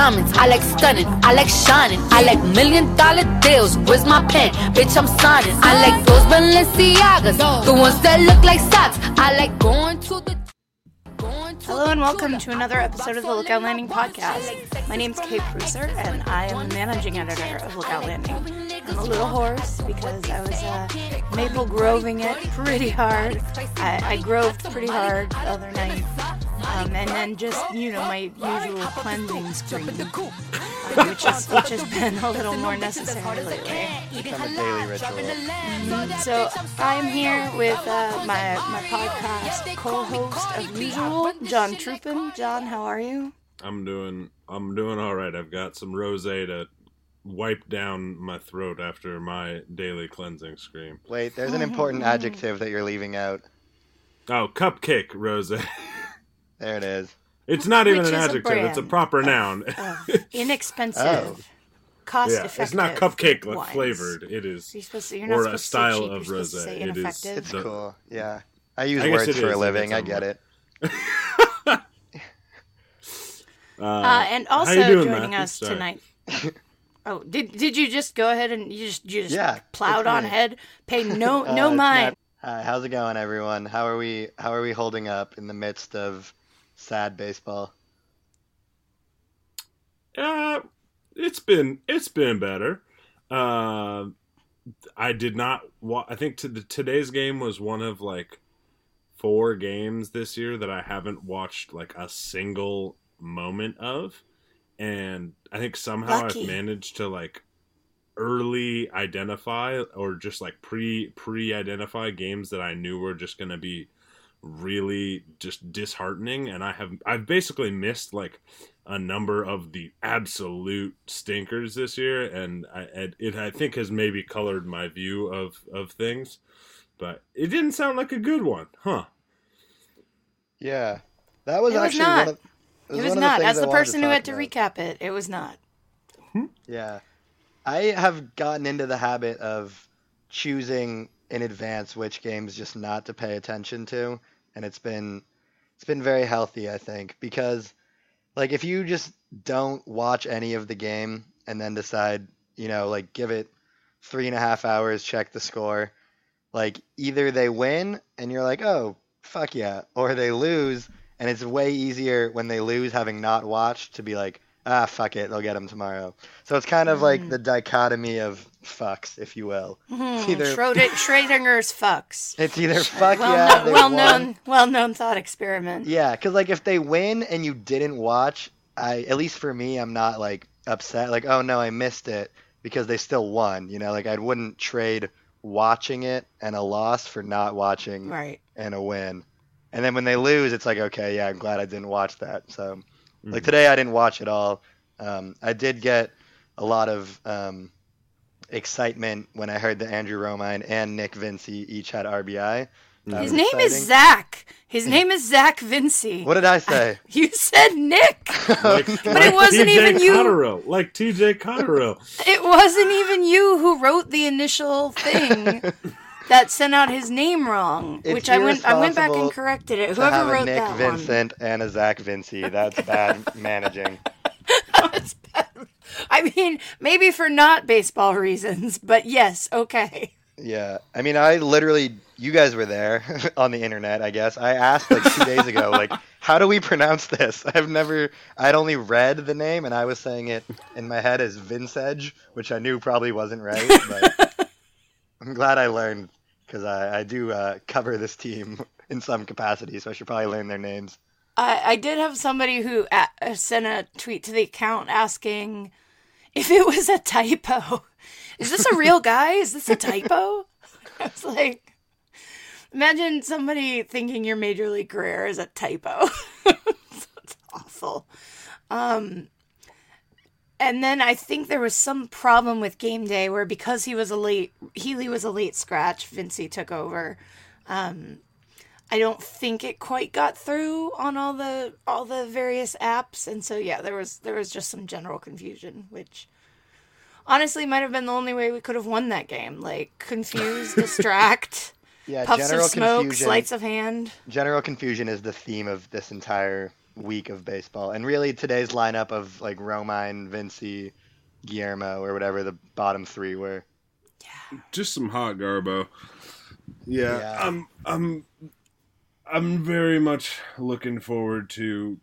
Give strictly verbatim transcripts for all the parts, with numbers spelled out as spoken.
diamonds. I like stunning, I like shining. I like million dollar deals. Where's my pen? Bitch, I'm signing. I like those Balenciagas, the ones that look like socks. I like going to the... Hello and welcome to another episode of the Lookout Landing podcast. My name's Kate Pruser and I am the managing editor of Lookout Landing. I'm a little hoarse because I was uh, maple groving it pretty hard. I, I groved pretty hard the other night. Um, and then just, you know, my usual cleansing screen, uh, which, is, which has been a little more necessary lately. Become a daily ritual. Mm-hmm. So I'm here with uh, my, my podcast co-host of usual, John Troopin. John, how are you? I'm doing, I'm doing all right. I've got some rosé to wipe down my throat after my daily cleansing scream. Wait, there's an important adjective that you're leaving out. Oh, cupcake rosé. There it is. It's not even Which an is a adjective. It's a brand proper of- noun. of inexpensive, Oh. cost-effective Yeah, it's not cupcake wines. flavored. It is, You're supposed to, you're not or a supposed style to say cheap, of you're supposed to rosé. say It is. ineffective. It's The- cool. Yeah. I use I guess words it for is a if living. it's I on get one. it. Uh, Uh, and also how you doing, joining Matthew? us Sorry. tonight. Oh, did did you just go ahead and you just you just Yeah, plowed it's on me. ahead? Pay no Uh, no it's mind. not- Hi, how's it going, everyone? How are we? How are we holding up in the midst of sad baseball? Uh, it's been it's been better. Uh, I did not. Wa- I think to the, today's game was one of like four games this year that I haven't watched like a single moment of, and I think somehow Lucky. I've managed to like early identify or just like pre pre identify games that I knew were just going to be really just disheartening, and I have I've basically missed like a number of the absolute stinkers this year, and I it, it I think has maybe colored my view of of things, but it didn't sound like a good one, huh? Yeah, that was It was actually not. one of. It was one of the not. things As I the wanted person who talk had to about. recap it, it was not. Yeah. I have gotten into the habit of choosing in advance which games just not to pay attention to, and it's been it's been very healthy, I think, because like if you just don't watch any of the game and then decide, you know, like give it three and a half hours, check the score, like either they win and you're like, oh, fuck yeah, or they lose, and it's way easier when they lose having not watched to be like, ah, fuck it, they'll get them tomorrow. So it's kind of like the dichotomy of fucks, if you will. Hmm, either- Schrödinger, Schrödinger's fucks. It's either fuck Well, yeah, known, they well won. known, well known thought experiment. Yeah, because like if they win and you didn't watch, I at least for me, I'm not like upset. Like, oh no, I missed it because they still won. You know, like I wouldn't trade watching it and a loss for not watching Right. and a win. And then when they lose, it's like, okay, yeah, I'm glad I didn't watch that. So like Mhm. today, I didn't watch it all. Um, I did get a lot of um, excitement when I heard that Andrew Romine and Nick Vinci each had R B I. That His was name is exciting. Zach. His name is Zach Vinci. What did I say? You said Nick. Like, But it wasn't T J even you. Cotterill, like T J Cotterill. It wasn't even you who wrote the initial thing that sent out his name wrong, It's which I went I went back and irresponsible corrected it. To have Whoever a wrote Nick that Vincent and a Zach Vinci. That's bad managing. one. That's bad. I mean, maybe for not baseball reasons, but yes, okay. Yeah. I mean, I literally, you guys were there on the internet, I guess. I asked like two days ago, like, how do we pronounce this? I've never, I'd only read the name and I was saying it in my head as Vinceg, which I knew probably wasn't right, but I'm glad I learned because I, I do uh, cover this team in some capacity, so I should probably learn their names. I, I did have somebody who a- sent a tweet to the account asking if it was a typo. Is this a real guy? Is this a typo? I was like, imagine somebody thinking your major league career is a typo. It's awful. Um, and then I think there was some problem with game day where because he was a late, Healy was a late scratch, Vinci took over. Um, I don't think it quite got through on all the all the various apps, and so yeah, there was there was just some general confusion, which honestly might have been the only way we could have won that game. Like confuse, distract, Yeah, puffs general of smoke, confusion. sleights of hand. General confusion is the theme of this entire week of baseball. And really today's lineup of like Romine, Vinci, Guillermo, or whatever the bottom three were. Just some hot garbo. Yeah, Yeah. I'm I'm I'm very much looking forward to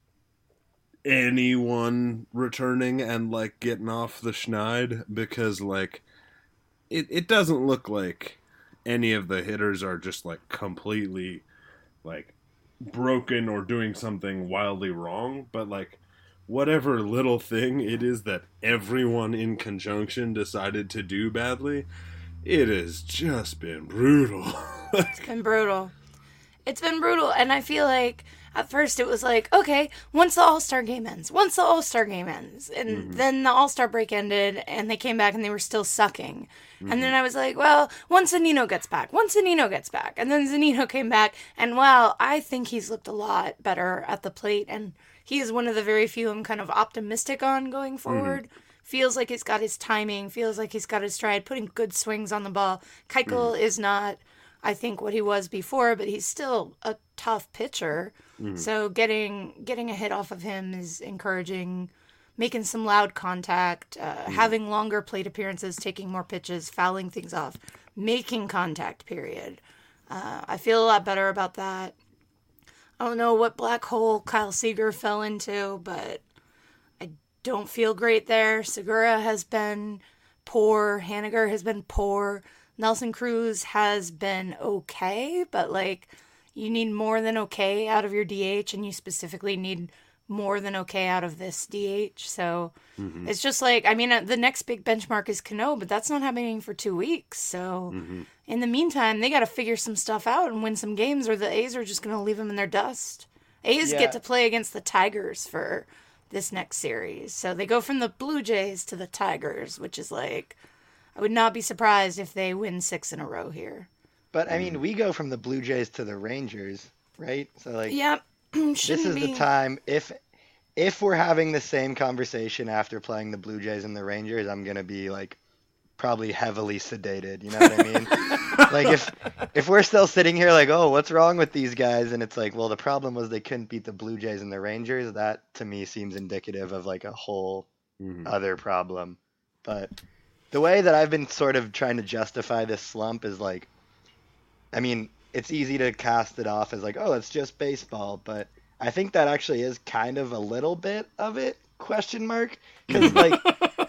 anyone returning and like getting off the schneid, because like it, it doesn't look like any of the hitters are just like completely like broken or doing something wildly wrong, but like whatever little thing it is that everyone in conjunction decided to do badly, it has just been brutal. It's been brutal. It's been brutal, and I feel like at first it was like, okay, once the All-Star game ends, once the All-Star game ends, and mm-hmm. then the All-Star break ended, and they came back and they were still sucking. Mm-hmm. And then I was like, well, once Zunino gets back, once Zunino gets back, and then Zunino came back, and wow, I think he's looked a lot better at the plate, and he is one of the very few I'm kind of optimistic on going forward. Mm-hmm. Feels like he's got his timing, feels like he's got his stride, putting good swings on the ball. Keuchel mm-hmm. is not, I think, what he was before, but he's still a tough pitcher. Mm-hmm. So getting getting a hit off of him is encouraging. Making some loud contact, uh, mm-hmm. having longer plate appearances, taking more pitches, fouling things off, making contact, period. Uh, I feel a lot better about that. I don't know what black hole Kyle Seager fell into, but I don't feel great there. Segura has been poor. Haniger has been poor. Nelson Cruz has been okay, but like you need more than okay out of your D H, and you specifically need more than okay out of this D H. So mm-hmm. it's just like, I mean, the next big benchmark is Cano, but that's not happening for two weeks. So mm-hmm. in the meantime, they got to figure some stuff out and win some games, or the A's are just going to leave them in their dust. A's yeah. get to play against the Tigers for this next series. So they go from the Blue Jays to the Tigers, which is like, I would not be surprised if they win six in a row here. But I mean, we go from the Blue Jays to the Rangers, right? So like, yeah. This is be. the time, if if we're having the same conversation after playing the Blue Jays and the Rangers, I'm going to be like probably heavily sedated, you know what I mean? Like if if we're still sitting here like, oh, what's wrong with these guys? And it's like, well, the problem was they couldn't beat the Blue Jays and the Rangers. That to me seems indicative of like a whole mm-hmm. other problem. But the way that I've been sort of trying to justify this slump is like, I mean, it's easy to cast it off as like, oh, it's just baseball, but I think that actually is kind of a little bit of it, question mark, because like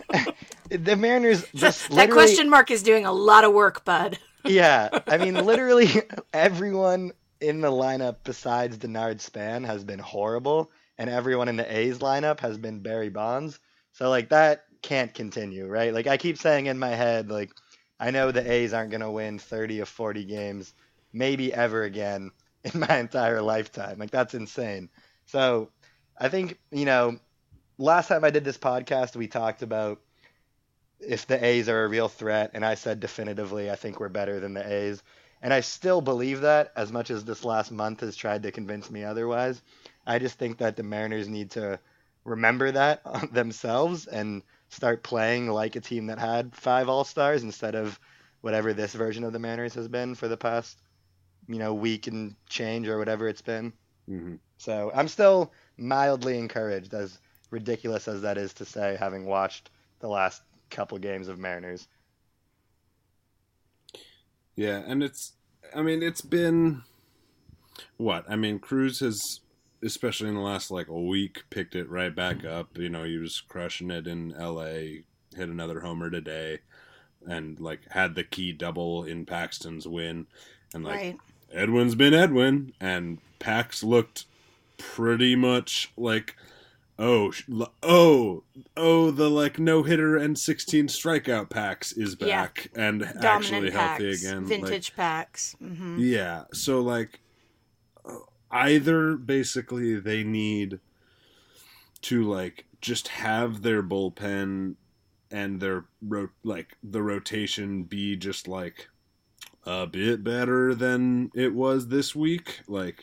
the Mariners just that literally, question mark is doing a lot of work, bud. Yeah, I mean, literally everyone in the lineup besides Denard Span has been horrible, and everyone in the A's lineup has been Barry Bonds. So like that can't continue, right? Like I keep saying in my head, like I know the A's aren't going to win thirty or forty games, maybe ever again in my entire lifetime. Like that's insane. So I think, you know, last time I did this podcast, we talked about if the A's are a real threat, and I said definitively I think we're better than the A's. And I still believe that, as much as this last month has tried to convince me otherwise. I just think that the Mariners need to remember that themselves and start playing like a team that had five All-Stars instead of whatever this version of the Mariners has been for the past, you know, week and change or whatever it's been. Mm-hmm. So I'm still mildly encouraged, as ridiculous as that is to say, having watched the last couple games of Mariners. Yeah, and it's, I mean, it's been, what? I mean, Cruz has, especially in the last, like, a week, picked it right back up. You know, he was crushing it in L A, hit another homer today, and, like, had the key double in Paxton's win. And, like, right. Edwin's been Edwin, and Pax looked pretty much like, oh, oh, oh, the, like, no-hitter and sixteen strikeout Pax is back, yeah. and Dominant actually Pax, healthy again. Vintage like, Pax. Mm-hmm. Yeah, so, like, either, basically, they need to, like, just have their bullpen and their, ro- like, the rotation be just, like, a bit better than it was this week, like,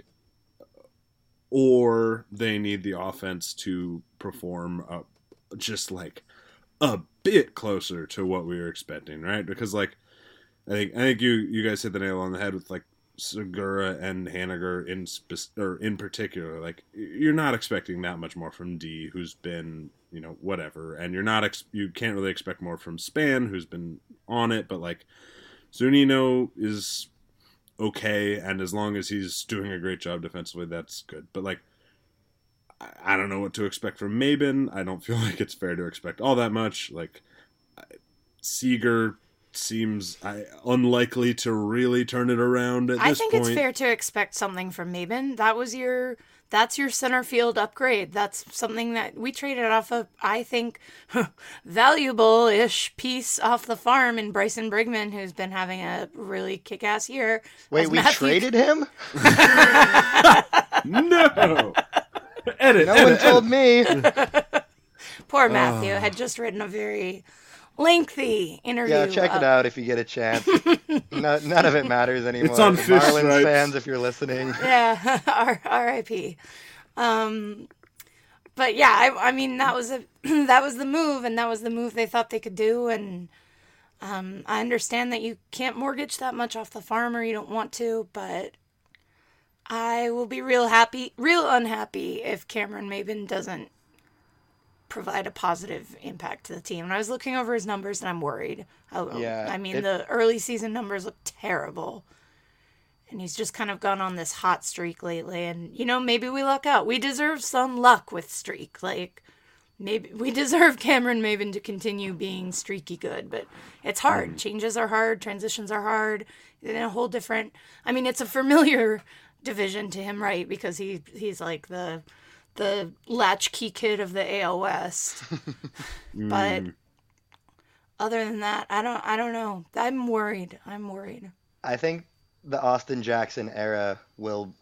or they need the offense to perform uh, just, like, a bit closer to what we were expecting, right? Because, like, I think I think you, you guys hit the nail on the head with, like, Segura and Haniger in spe- or in particular, like you're not expecting that much more from D, who's been, you know, whatever, and you're not ex- you can't really expect more from Span, who's been on it, but like Zunino is okay, and as long as he's doing a great job defensively, that's good. But like, I, I don't know what to expect from Maben. I don't feel like it's fair to expect all that much. Like Seager seems I, unlikely to really turn it around at I this think point. it's fair to expect something from Maben. That was your, that's your center field upgrade. That's something that we traded off of, I think, valuable-ish piece off the farm in Bryson Brigman, who's been having a really kick-ass year. Wait, As we Matthew... traded him? No! Edit, No edit, one told edit. me. Poor Matthew had just written a very lengthy interview. Yeah, check up. it out if you get a chance. no, none of it matters anymore. It's on Fish Marlins Stripes. fans, if you're listening. Yeah, R I P Um, but yeah, I, I mean that was a that was the move, and that was the move they thought they could do, and um, I understand that you can't mortgage that much off the farm, or you don't want to, but I will be real happy, real unhappy if Cameron Maben doesn't provide a positive impact to the team. And I was looking over his numbers, and I'm worried. I, Yeah, I mean, it- the early season numbers look terrible. And he's just kind of gone on this hot streak lately. And, you know, maybe we luck out. We deserve some luck with streak. Like, maybe we deserve Cameron Maben to continue being streaky good. But it's hard. Changes are hard. Transitions are hard. In a whole different... I mean, it's a familiar division to him, right? Because he he's like the the latchkey kid of the A L West. But other than that, I don't I don't know. I'm worried. I'm worried. I think the Austin Jackson era will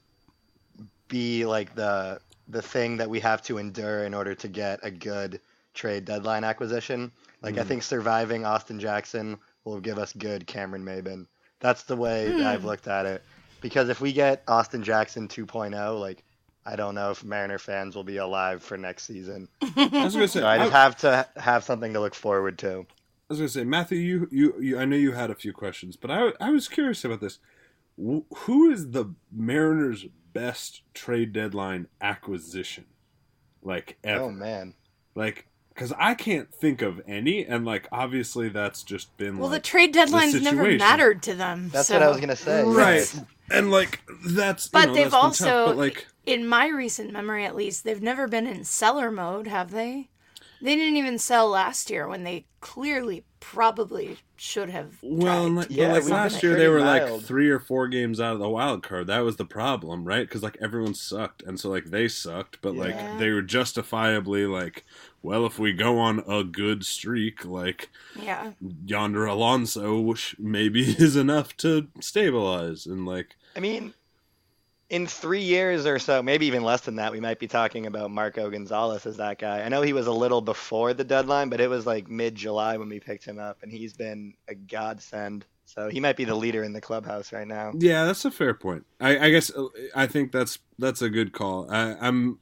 be like the the thing that we have to endure in order to get a good trade deadline acquisition. Like, I think surviving Austin Jackson will give us good Cameron Maben. That's the way that I've looked at it. Because if we get Austin Jackson two point oh, like, I don't know if Mariner fans will be alive for next season. I was gonna say, So I I, just have to have something to look forward to. I was gonna say, Matthew, you, you, you, I know you had a few questions, but I, I was curious about this. Wh- Who is the Mariners' best trade deadline acquisition? Like ever? Oh, man. Like, because I can't think of any, and like obviously that's just been Well, like, the trade deadline's never situation. mattered to them. That's so. what I was going to say. right, and like that's. But you know, they've that's been also, tough, but like. in my recent memory at least, they've never been in seller mode, have they? They didn't even sell last year when they clearly probably should have. Well, and like, Yeah, but like we've last been year they pretty were like mild. three or four games out of the wild card. That was the problem, right? Because like everyone sucked, and so like they sucked, but like Yeah. they were justifiably like, well, if we go on a good streak, like Yeah. yonder Alonso, which maybe is enough to stabilize, and like I mean, in three years or so, maybe even less than that, we might be talking about Marco Gonzalez as that guy. I know he was a little before the deadline, but it was like mid-July when we picked him up, and he's been a godsend. So he might be the leader in the clubhouse right now. yeah, that's a fair point. I, I guess uh, I think that's that's a good call. I, I'm.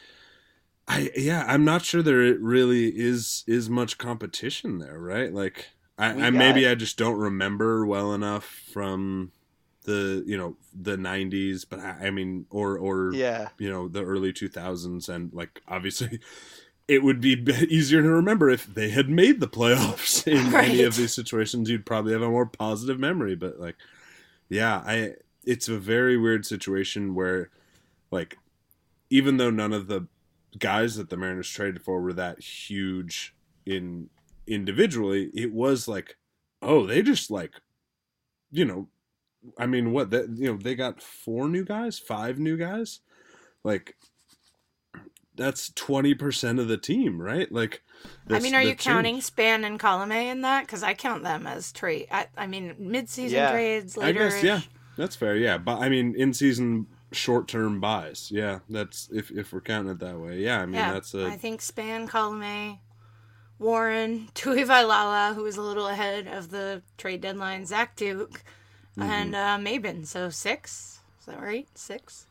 I yeah, I'm not sure there really is is much competition there, right? Like, I, We I maybe got- I just don't remember well enough from the you know the nineties, but I, I mean, or or Yeah. you know the early two thousands, and like obviously. It would be be- easier to remember if they had made the playoffs in any of Right. these situations. You'd probably have a more positive memory, but like, yeah, I. It's a very weird situation where, like, even though none of the guys that the Mariners traded for were that huge in individually, it was like, oh, they just like, you know, I mean, what that you know they got four new guys, five new guys, like. That's twenty percent of the team, right? Like, I that's- mean, are you that counting changed. Span and Colome in that? Because I count them as trade. I, I mean, mid-season Yeah. trades, I later. guess, yeah, that's fair. Yeah, but I mean, in season short term buys. Yeah, that's if if we're counting it that way. Yeah, I mean, Yeah, that's a I think Span, Colome, Warren, Tuivailala, who was a little ahead of the trade deadline, Zach Duke, Mm-hmm. and uh, Maben. So six. Is that right? Six?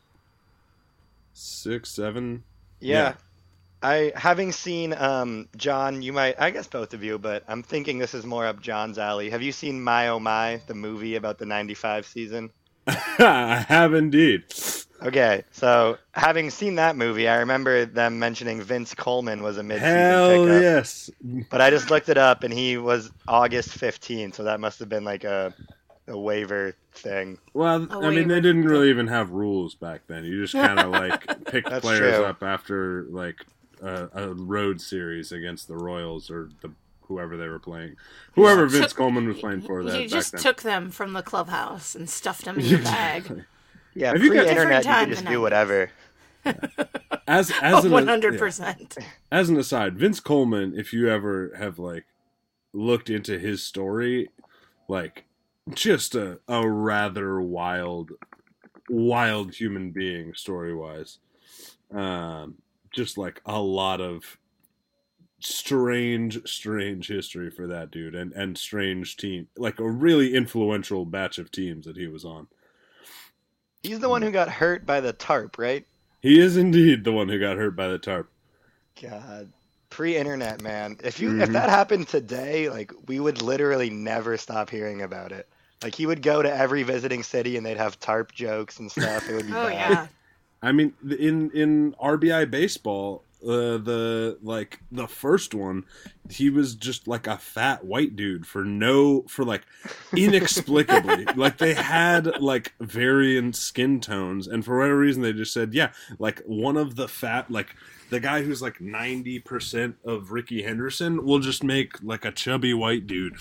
six, seven. Yeah. Yeah. I having seen um, John, you might, I guess both of you, but I'm thinking this is more up John's alley. Have you seen My Oh My, the movie about the ninety-five season? I have indeed. Okay, so having seen that movie, I remember them mentioning Vince Coleman was a mid-season Hell pickup. yes. But I just looked it up, and he was August fifteenth, so that must have been like a a waiver thing. Well, A I mean, they waiver. didn't really even have rules back then. You just kind of like picked That's players true. up after like a, a road series against the Royals or the whoever they were playing, whoever Vince Took- Coleman was playing for. That You just back then. took them from the clubhouse and stuffed them in your bag. Yeah, Have you got- pre-internet, you Different could just time do than whatever. as as an One hundred yeah. percent. As an aside, Vince Coleman, if you ever have like looked into his story, like just a, a rather wild, wild human being story wise. Um, just like a lot of strange, strange history for that dude, and and strange team, like a really influential batch of teams that he was on. He's the one who got hurt by the tarp, right? He is indeed the one who got hurt by the tarp. God, pre-internet, man. If you Mhm. if that happened today, like we would literally never stop hearing about it. Like he would go to every visiting city and they'd have tarp jokes and stuff. It would be Oh bad. yeah. I mean, in in R B I baseball, uh, the like the first one, he was just like a fat white dude for no for like inexplicably. Like they had like variant skin tones, and for whatever reason, they just said, yeah, like one of the fat like. The guy who's like ninety percent of Ricky Henderson will just make like a chubby white dude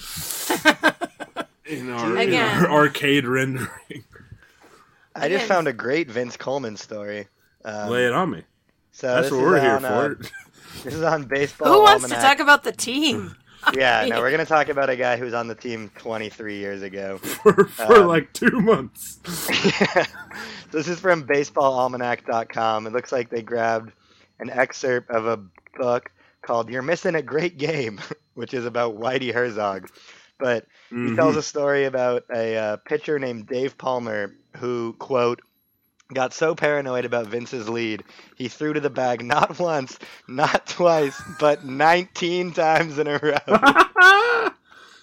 in our, in Again. our arcade rendering. I just Again. found a great Vince Coleman story. Um, Lay it on me. So That's this what is we're here on, uh, for. This is on Baseball Who wants to Almanac. talk about the team? Yeah, no, we're gonna talk about a guy who was on the team twenty-three years ago. for for Um, like two months. This is from baseball almanac dot com. It looks like they grabbed an excerpt of a book called You're Missing a Great Game, which is about Whitey Herzog. But he Mhm. tells a story about a uh, pitcher named Dave Palmer who, quote, got so paranoid about Vince's lead, he threw to the bag not once, not twice, but nineteen times in a row. oh,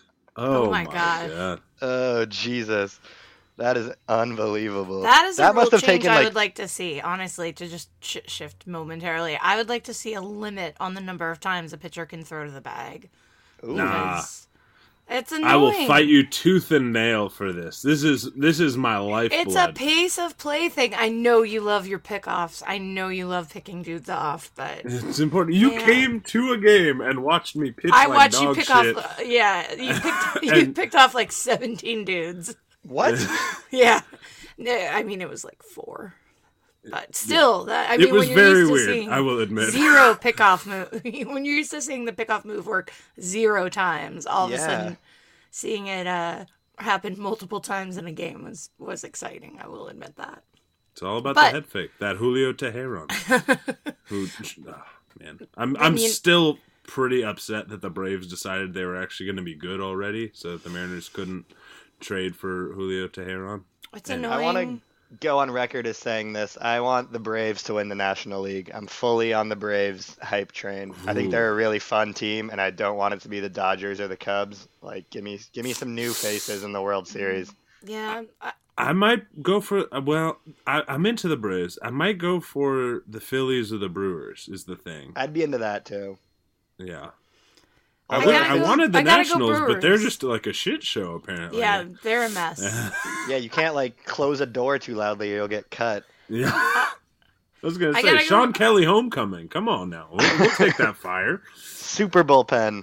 Oh my my God. god. Oh, Jesus. That is unbelievable. That is a that rule must have change taken I like would like to see, honestly, to just sh- shift momentarily. I would like to see a limit on the number of times a pitcher can throw to the bag. Ooh. Nah. Because it's annoying. I will fight you tooth and nail for this. This is this is my lifeblood. It's a pace of play thing. I know you love your pickoffs. I know you love picking dudes off, but It's important. You Yeah. came to a game and watched me pitch I like watched you dog pick shit. off. Yeah, you picked you And- picked off like seventeen dudes. What? Yeah, no, I mean it was like four, but still, that I It mean was when you're very used to weird, seeing I will admit. zero pickoff move. When you're used to seeing the pickoff move work zero times, all of Yeah. a sudden seeing it uh, happen multiple times in a game was was exciting. I will admit that. It's all about But- the head fake. That Julio Teheran. who, oh, man, I'm I I'm mean- still pretty upset that the Braves decided they were actually going to be good already, so that the Mariners couldn't trade for Julio Teheran. It's And- annoying. I want to go on record as saying this. I want the Braves to win the National League. I'm fully on the Braves hype train. I think Ooh. they're a really fun team, and I don't want it to be the Dodgers or the Cubs. Like, give me give me some new faces in the World Series. Yeah, I, I might go for well. I, I'm into the Braves. I might go for the Phillies or the Brewers. Is the thing. I'd be into that too. Yeah. I I, gotta would- I go- wanted the I gotta go Nationals, but they're Brewers. just like a shit show apparently. yeah, they're a mess. Yeah, you can't like close a door too loudly, or you'll get cut. Yeah. I was gonna I say gotta go- Sean Kelly homecoming. Come on now, we'll, we'll take that fire. Super bullpen.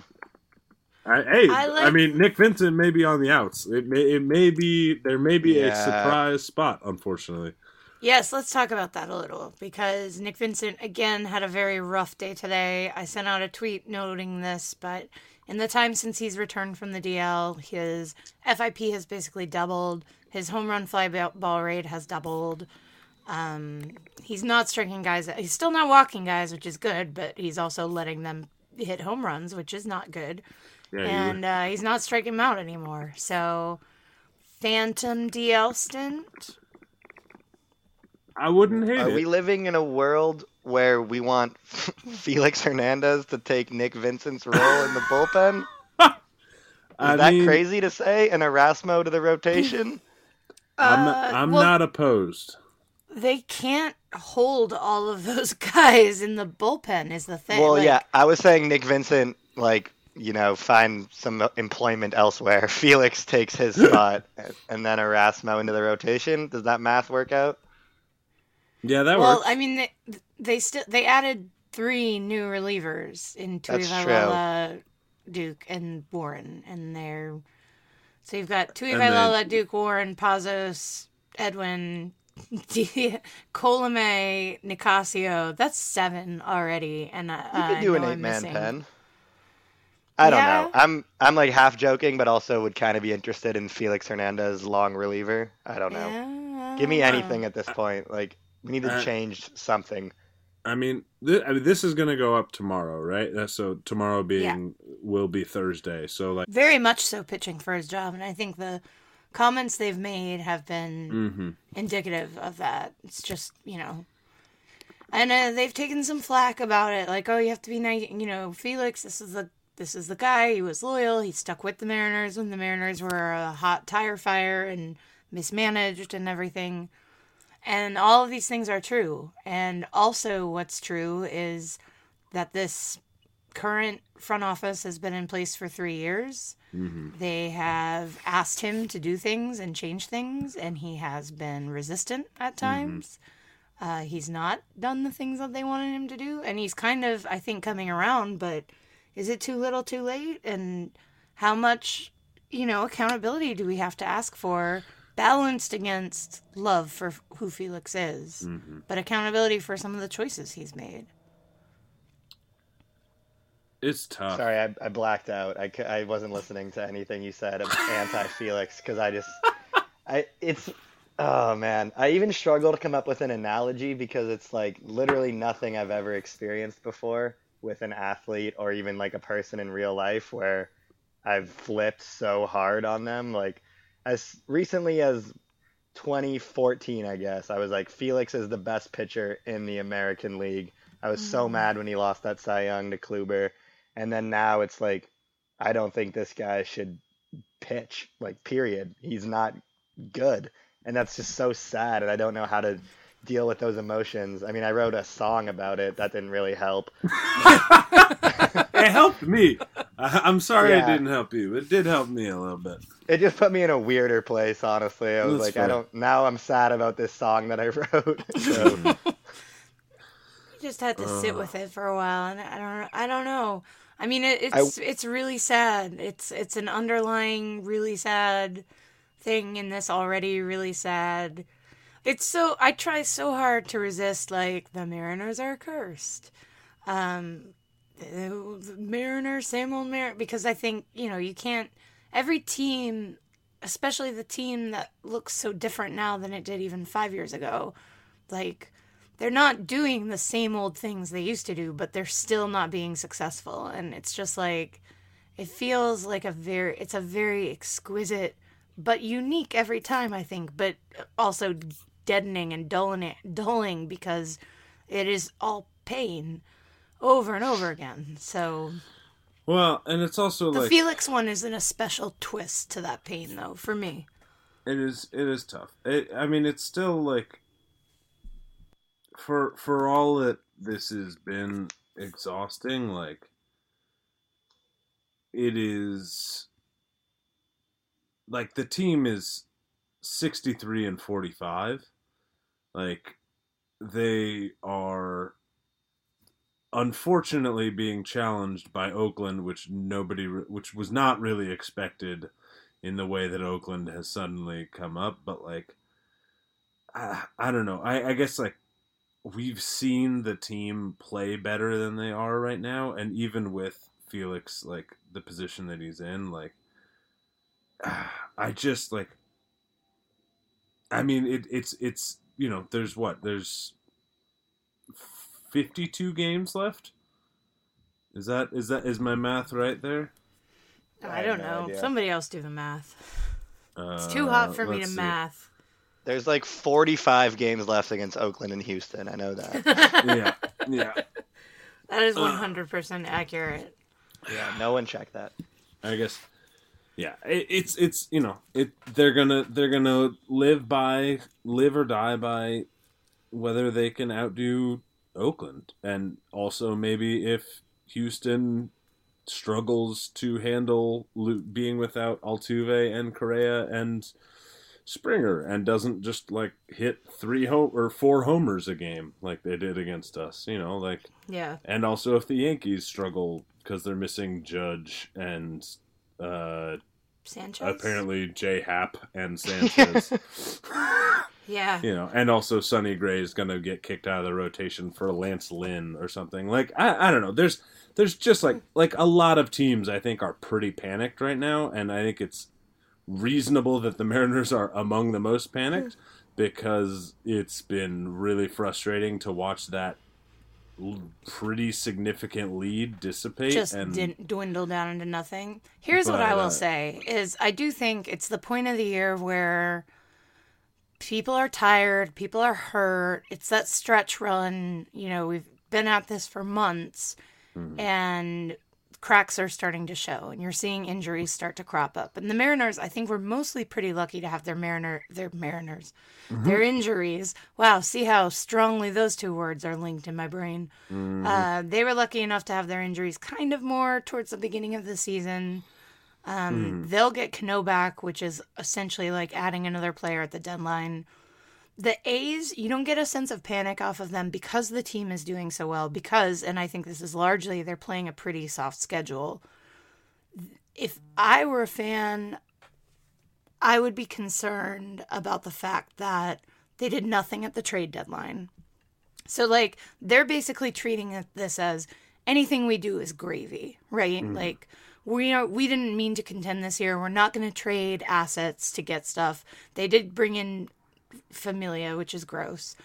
I, hey, I I, like- mean Nick Vincent may be on the outs. It may, it may be there may be a Yeah. surprise spot. Unfortunately, Yes, let's talk about that a little because Nick Vincent again had a very rough day today. I sent out a tweet noting this, but in the time since he's returned from the D L, his F I P has basically doubled. His home run fly ba- ball rate has doubled. Um, he's not striking guys. He's still not walking guys, which is good, but he's also letting them hit home runs, which is not good. yeah. you- And uh, he's not striking them out anymore. So, phantom D L stint. I wouldn't hate Are it. we living in a world where we want Felix Hernandez to take Nick Vincent's role in the bullpen? Is I that mean, crazy to say? An Erasmo to the rotation? I'm Uh, I'm well- not opposed. They can't hold all of those guys in the bullpen is the thing. Well, Like, yeah, I was saying Nick Vincent, like, you know, find some employment elsewhere. Felix takes his spot, and then Erasmo into the rotation. Does that math work out? Yeah, that well, works. I mean, they, they still they added three new relievers in That's Tuivailala, Duke, and Warren, and they're so you've got they- Tuivailala, Duke, Warren, Pazos, Edwin, D- Colome, Nicasio. That's seven already, and uh, You could I do know an I'm eight-man missing- pen. I don't Yeah. know. I'm I'm like half joking, but also would kind of be interested in Felix Hernandez long reliever. I don't know. Yeah, Give me I don't know. anything at this point. Like, we need to Uh, change something. I mean, th- I mean, this is gonna go up tomorrow, right? That's so tomorrow being will be Thursday. So like, Very much so pitching for his job, and I think the comments they've made have been hmm indicative of that. It's just, you know, and uh, they've taken some flack about it, like, oh, you have to be nice, you know, Felix, this is the this is the guy. He was loyal. He stuck with the Mariners when the Mariners were a hot tire fire and mismanaged and everything. And all of these things are true. And also what's true is that this current front office has been in place for three years. hmm They have asked him to do things and change things, and he has been resistant at times. Uh, he's not done the things that they wanted him to do, and he's kind of, I think, coming around, but is it too little too late? And how much, you know, accountability do we have to ask for, balanced against love for who Felix is, hmm but accountability for some of the choices he's made? It's tough. Sorry, I, I blacked out. I, c- I wasn't listening to anything you said anti-Felix because I just, I it's, oh man, I even struggle to come up with an analogy because it's like literally nothing I've ever experienced before with an athlete or even like a person in real life where I've flipped so hard on them. Like as recently as twenty fourteen, I guess, I was like, Felix is the best pitcher in the American League. I was so mad when he lost that Cy Young to Kluber. And then now it's like, I don't think this guy should pitch, like, period. He's not good. And that's just so sad. And I don't know how to deal with those emotions. I mean, I wrote a song about it. That didn't really help. It helped me. I, I'm sorry Yeah. it didn't help you. It did help me a little bit. It just put me in a weirder place, honestly. I was That's like, fair. I don't, now I'm sad about this song that I wrote. So, Just had to sit Ugh. with it for a while, and I don't, I don't know. I mean, it, it's it's really sad. It's it's an underlying really sad thing in this already really sad. It's so I try so hard to resist. Like, the Mariners are cursed. Um, the, the Mariners, same old Mariners, because I think, you know, you can't. Every team, especially the team that looks so different now than it did even five years ago, like, they're not doing the same old things they used to do, but they're still not being successful. And it's just like, it feels like a very, it's a very exquisite, but unique every time, I think, but also deadening and dulling, dulling because it is all pain over and over again. So Well, and it's also the like Felix one is in a special twist to that pain, though, for me. it is. It is tough. It, I mean, it's still like for for all that this has been exhausting. Like it is. Like the team is sixty-three and forty-five. Like they are unfortunately being challenged by Oakland, which nobody, which was not really expected in the way that Oakland has suddenly come up. But like, I, I don't know. I, I guess like we've seen the team play better than they are right now, and even with Felix, like the position that he's in, like I just like. I mean, it, it's it's you know, there's what there's fifty-two games left. Is that is that is my math right there? I, I have don't no know. idea. Somebody else do the math. Uh, It's too hot for me to let's see. math. there's like forty-five games left against Oakland and Houston. I know that. Yeah, yeah. That is one hundred percent accurate. Yeah, no one checked that. I guess Yeah, it, it's it's you know it they're gonna they're gonna live by live or die by whether they can outdo Oakland, and also maybe if Houston struggles to handle being without Altuve and Correa and Springer and doesn't just like hit three home or four homers a game like they did against us, you know, like Yeah. and also if the Yankees struggle because they're missing Judge and uh, Sanchez. apparently J Happ and Sanchez. Yeah. You know, and also Sonny Gray is going to get kicked out of the rotation for Lance Lynn or something. Like I, I don't know. There's there's just like like a lot of teams I think are pretty panicked right now, and I think it's reasonable that the Mariners are among the most panicked because it's been really frustrating to watch that l- pretty significant lead dissipate Just and didn't dwindle down into nothing. Here's what But, I will uh, say is I do think it's the point of the year where people are tired, people are hurt. It's that stretch run. You know, we've been at this for months and cracks are starting to show and you're seeing injuries start to crop up. And the Mariners, I think we're mostly pretty lucky to have their Mariner their Mariners. Their injuries. Wow, see how strongly those two words are linked in my brain. Uh, they were lucky enough to have their injuries kind of more towards the beginning of the season. Um, They'll get Cano back, which is essentially like adding another player at the deadline. The A's, you don't get a sense of panic off of them because the team is doing so well. Because, and I think this is largely, they're playing a pretty soft schedule. If I were a fan, I would be concerned about the fact that they did nothing at the trade deadline. So, like, they're basically treating it- this as anything we do is gravy, right? Like, we are, we didn't mean to contend this year. We're not going to trade assets to get stuff. They did bring in Familia, which is gross.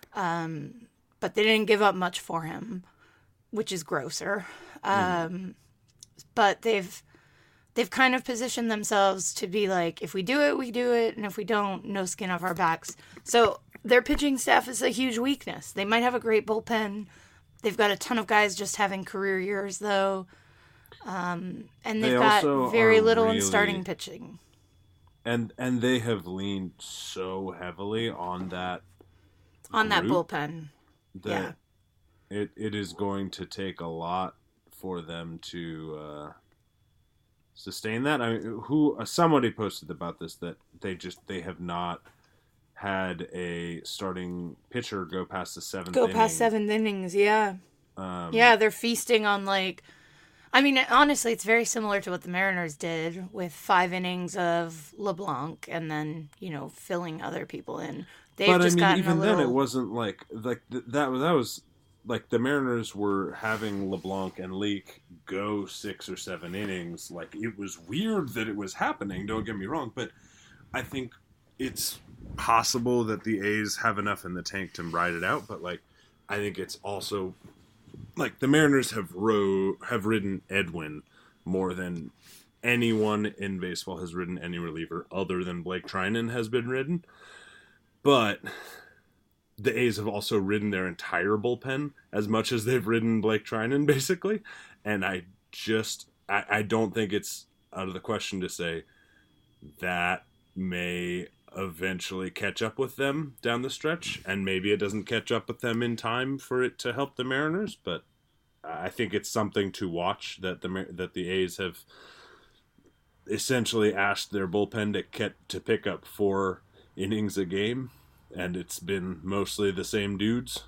Um, but they didn't give up much for him, which is grosser. Um, but they've they've kind of positioned themselves to be like, if we do it, we do it, and if we don't, no skin off our backs. So their pitching staff is a huge weakness. They might have a great bullpen. They've got a ton of guys just having career years, though. Um, and they've They got also very are little in really- starting pitching. and and they have leaned so heavily on that On that group bullpen. that it it is going to take a lot for them to uh, sustain that. I mean, who uh, somebody posted about this that they just they have not had a starting pitcher go past the seventh. Go inning. past seventh innings, yeah. Um, Yeah, they're feasting on like, I mean, honestly, it's very similar to what the Mariners did with five innings of LeBlanc and then, you know, filling other people in. They've but I just mean, gotten even a little... then, it wasn't like like th- that. was That was like the Mariners were having LeBlanc and Leak go six or seven innings. Like it was weird that it was happening. Don't get me wrong, but I think it's possible that the A's have enough in the tank to ride it out. But like, I think it's also like the Mariners have ro- have ridden Edwin more than anyone in baseball has ridden any reliever other than Blake Trinan has been ridden. But the A's have also ridden their entire bullpen as much as they've ridden Blake Trinan, basically. And I just, I, I don't think it's out of the question to say that may eventually catch up with them down the stretch. And maybe it doesn't catch up with them in time for it to help the Mariners. But I think it's something to watch that the that the A's have essentially asked their bullpen to get, to pick up four innings a game, and it's been mostly the same dudes.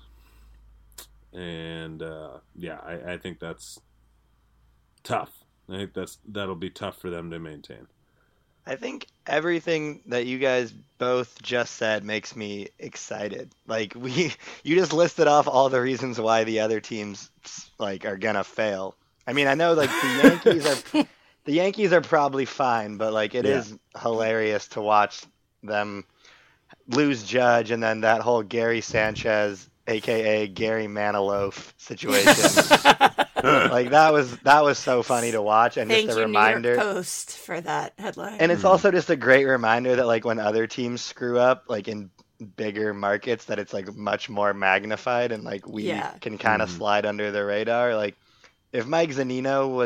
And uh, yeah, I, I think that's tough. I think that's that'll be tough for them to maintain. I think everything that you guys both just said makes me excited. Like we, you just listed off all the reasons why the other teams like are gonna fail. I mean, I know like the Yankees are, the Yankees are probably fine, but like it Yeah. is hilarious to watch them lose Judge and then that whole Gary Sanchez, aka Gary Maniloaf situation. Like that was that was so funny to watch, and Thank just a you, reminder. New York Post, for that headline. And it's also just a great reminder that like when other teams screw up, like in bigger markets, that it's like much more magnified and like we Yeah. can kind of Mhm. slide under the radar. Like if Mike Zunino was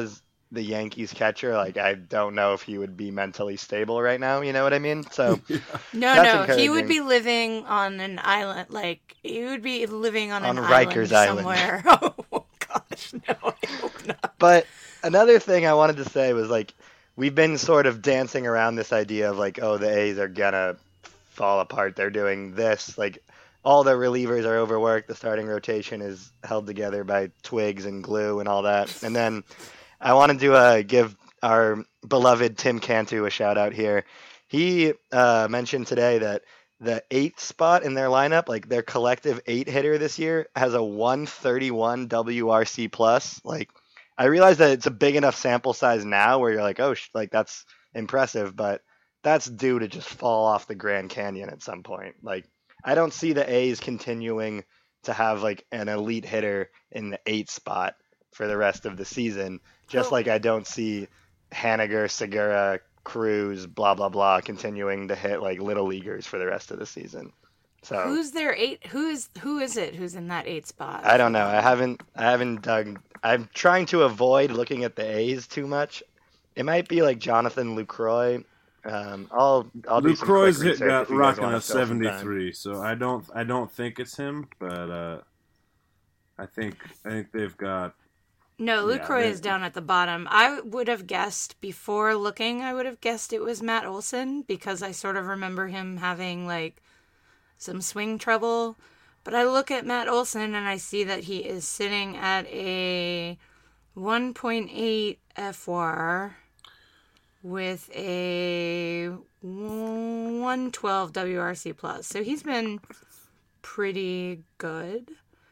the Yankees catcher, like I don't know if he would be mentally stable right now. You know what I mean? So No, That's no, he would encouraging. be living on an island. Like he would be living on, On an Rikers island Island. somewhere. Oh gosh, no, I hope not. But another thing I wanted to say was like we've been sort of dancing around this idea of like, oh, the A's are gonna fall apart. They're doing this. Like all the relievers are overworked. The starting rotation is held together by twigs and glue and all that. And then I wanted to uh, give our beloved Tim Cantu a shout out here. He uh, mentioned today that the eighth spot in their lineup, like their collective eight hitter this year, has a one thirty-one W R C plus. Like, I realize that it's a big enough sample size now where you're like, oh, sh- like that's impressive, but that's due to just fall off the Grand Canyon at some point. Like, I don't see the A's continuing to have like an elite hitter in the eighth spot for the rest of the season. Just Oh. like I don't see Haniger, Segura, Cruz, blah blah blah, continuing to hit like little leaguers for the rest of the season. So Who's their eight? Who is who is it? Who's in that eight spot? I don't know. I haven't I haven't dug. I'm trying to avoid looking at the A's too much. It might be like Jonathan Lucroy. Um, I'll I'll do some quick Lucroy's hit research got if you guys rocking wanna a fill some time. seventy-three, so I don't I don't think it's him, but uh, I think I think they've got No, Yeah, Lucroy they- is down at the bottom. I would have guessed before looking. I would have guessed it was Matt Olson because I sort of remember him having like some swing trouble. But I look at Matt Olson and I see that he is sitting at a one point eight F W A R with a one twelve W R C plus. So he's been pretty good.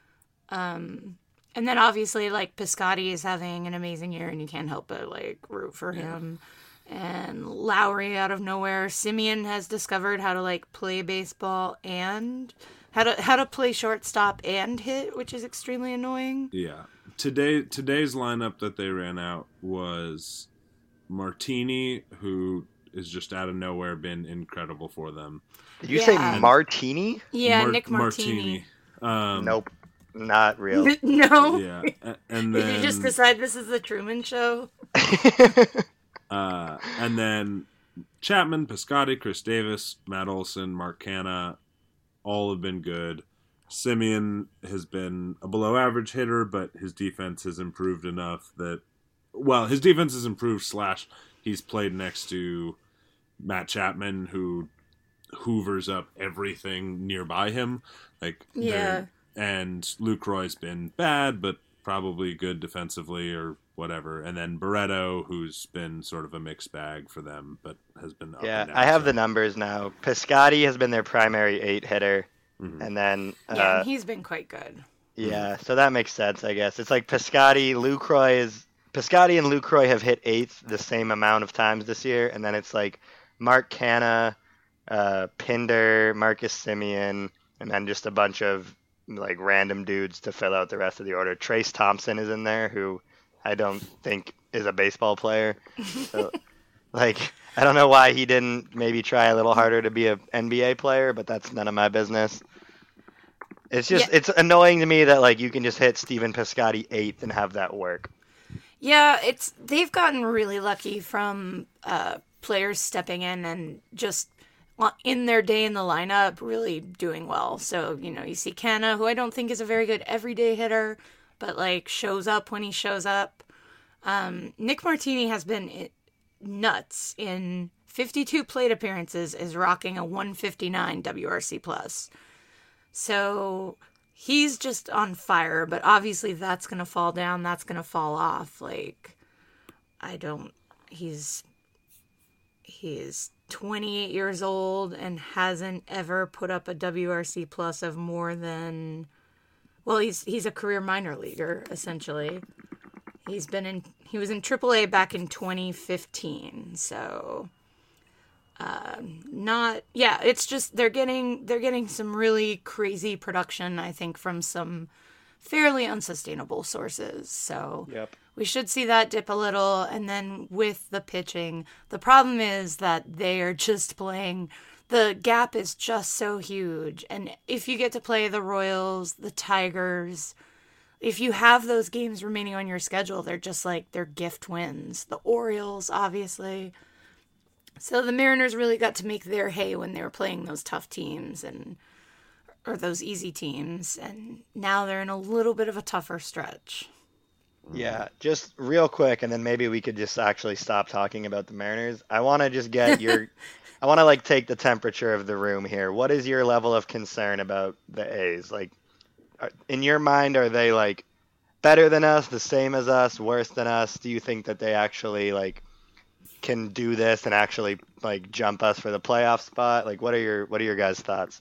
Um, and then obviously like Piscotty is having an amazing year and you can't help but like root for him. And Lowry out of nowhere. Simeon has discovered how to like play baseball and how to how to play shortstop and hit, which is extremely annoying. yeah. Today today's lineup that they ran out was Martini, who is just out of nowhere been incredible for them. Did you Yeah. say Martini? Yeah, Mar- Nick Martini. Um, Nope, not real. No. Yeah, a- and Did then you just decide this is the Truman Show? Uh, and then Chapman, Piscotty, Chris Davis, Matt Olson, Mark Canna, all have been good. Simeon has been a below average hitter, but his defense has improved enough that, well, his defense has improved slash he's played next to Matt Chapman, who hoovers up everything nearby him. Like, Yeah. they're- and Lucroy's been bad, but probably good defensively or whatever. And then Barreto, who's been sort of a mixed bag for them, but has been up Yeah, and down, I have so- the numbers now. Piscotty has been their primary eight hitter, Mhm. and then uh, Yeah, and he's been quite good. yeah, so that makes sense, I guess. It's like Piscotty, Lucroy is Piscotty and Lucroy have hit eighth the same amount of times this year, and then it's like Mark Canna, uh, Pinder, Marcus Simeon, and then just a bunch of like random dudes to fill out the rest of the order. Trace Thompson is in there, who I don't think is a baseball player. So, like, I don't know why he didn't maybe try a little harder to be a N B A player, but that's none of my business. It's just Yeah. it's annoying to me that like you can just hit Steven Piscotty eighth and have that work. Yeah, it's they've gotten really lucky from uh, players stepping in and just uh, in their day in the lineup really doing well. So, you know, you see Canna, who I don't think is a very good everyday hitter, but like shows up when he shows up. Um, Nick Martini has been i- nuts in fifty-two plate appearances, is rocking a one fifty-nine W R C plus. So he's just on fire, but obviously that's going to fall down. That's going to fall off. Like, I don't, he's, he is twenty-eight years old and hasn't ever put up a W R C plus of more than, well, he's, he's a career minor leaguer, essentially. He's been in, he was in triple A back in twenty fifteen. So, um, not, yeah, it's just, they're getting, they're getting some really crazy production, I think, from some fairly unsustainable sources. So Yep. we should see that dip a little. And then with the pitching, the problem is that they are just playing, the gap is just so huge. And if you get to play the Royals, the Tigers, if you have those games remaining on your schedule, they're just like, they're gift wins. The Orioles, obviously. So the Mariners really got to make their hay when they were playing those tough teams and or those easy teams, and now they're in a little bit of a tougher stretch. Yeah, just real quick, and then maybe we could just actually stop talking about the Mariners. I want to just get your, I want to like take the temperature of the room here. What is your level of concern about the A's? Like, are- in your mind, are they like better than us, the same as us, worse than us? Do you think that they actually like can do this and actually like jump us for the playoff spot? Like, what are your what are your guys' thoughts?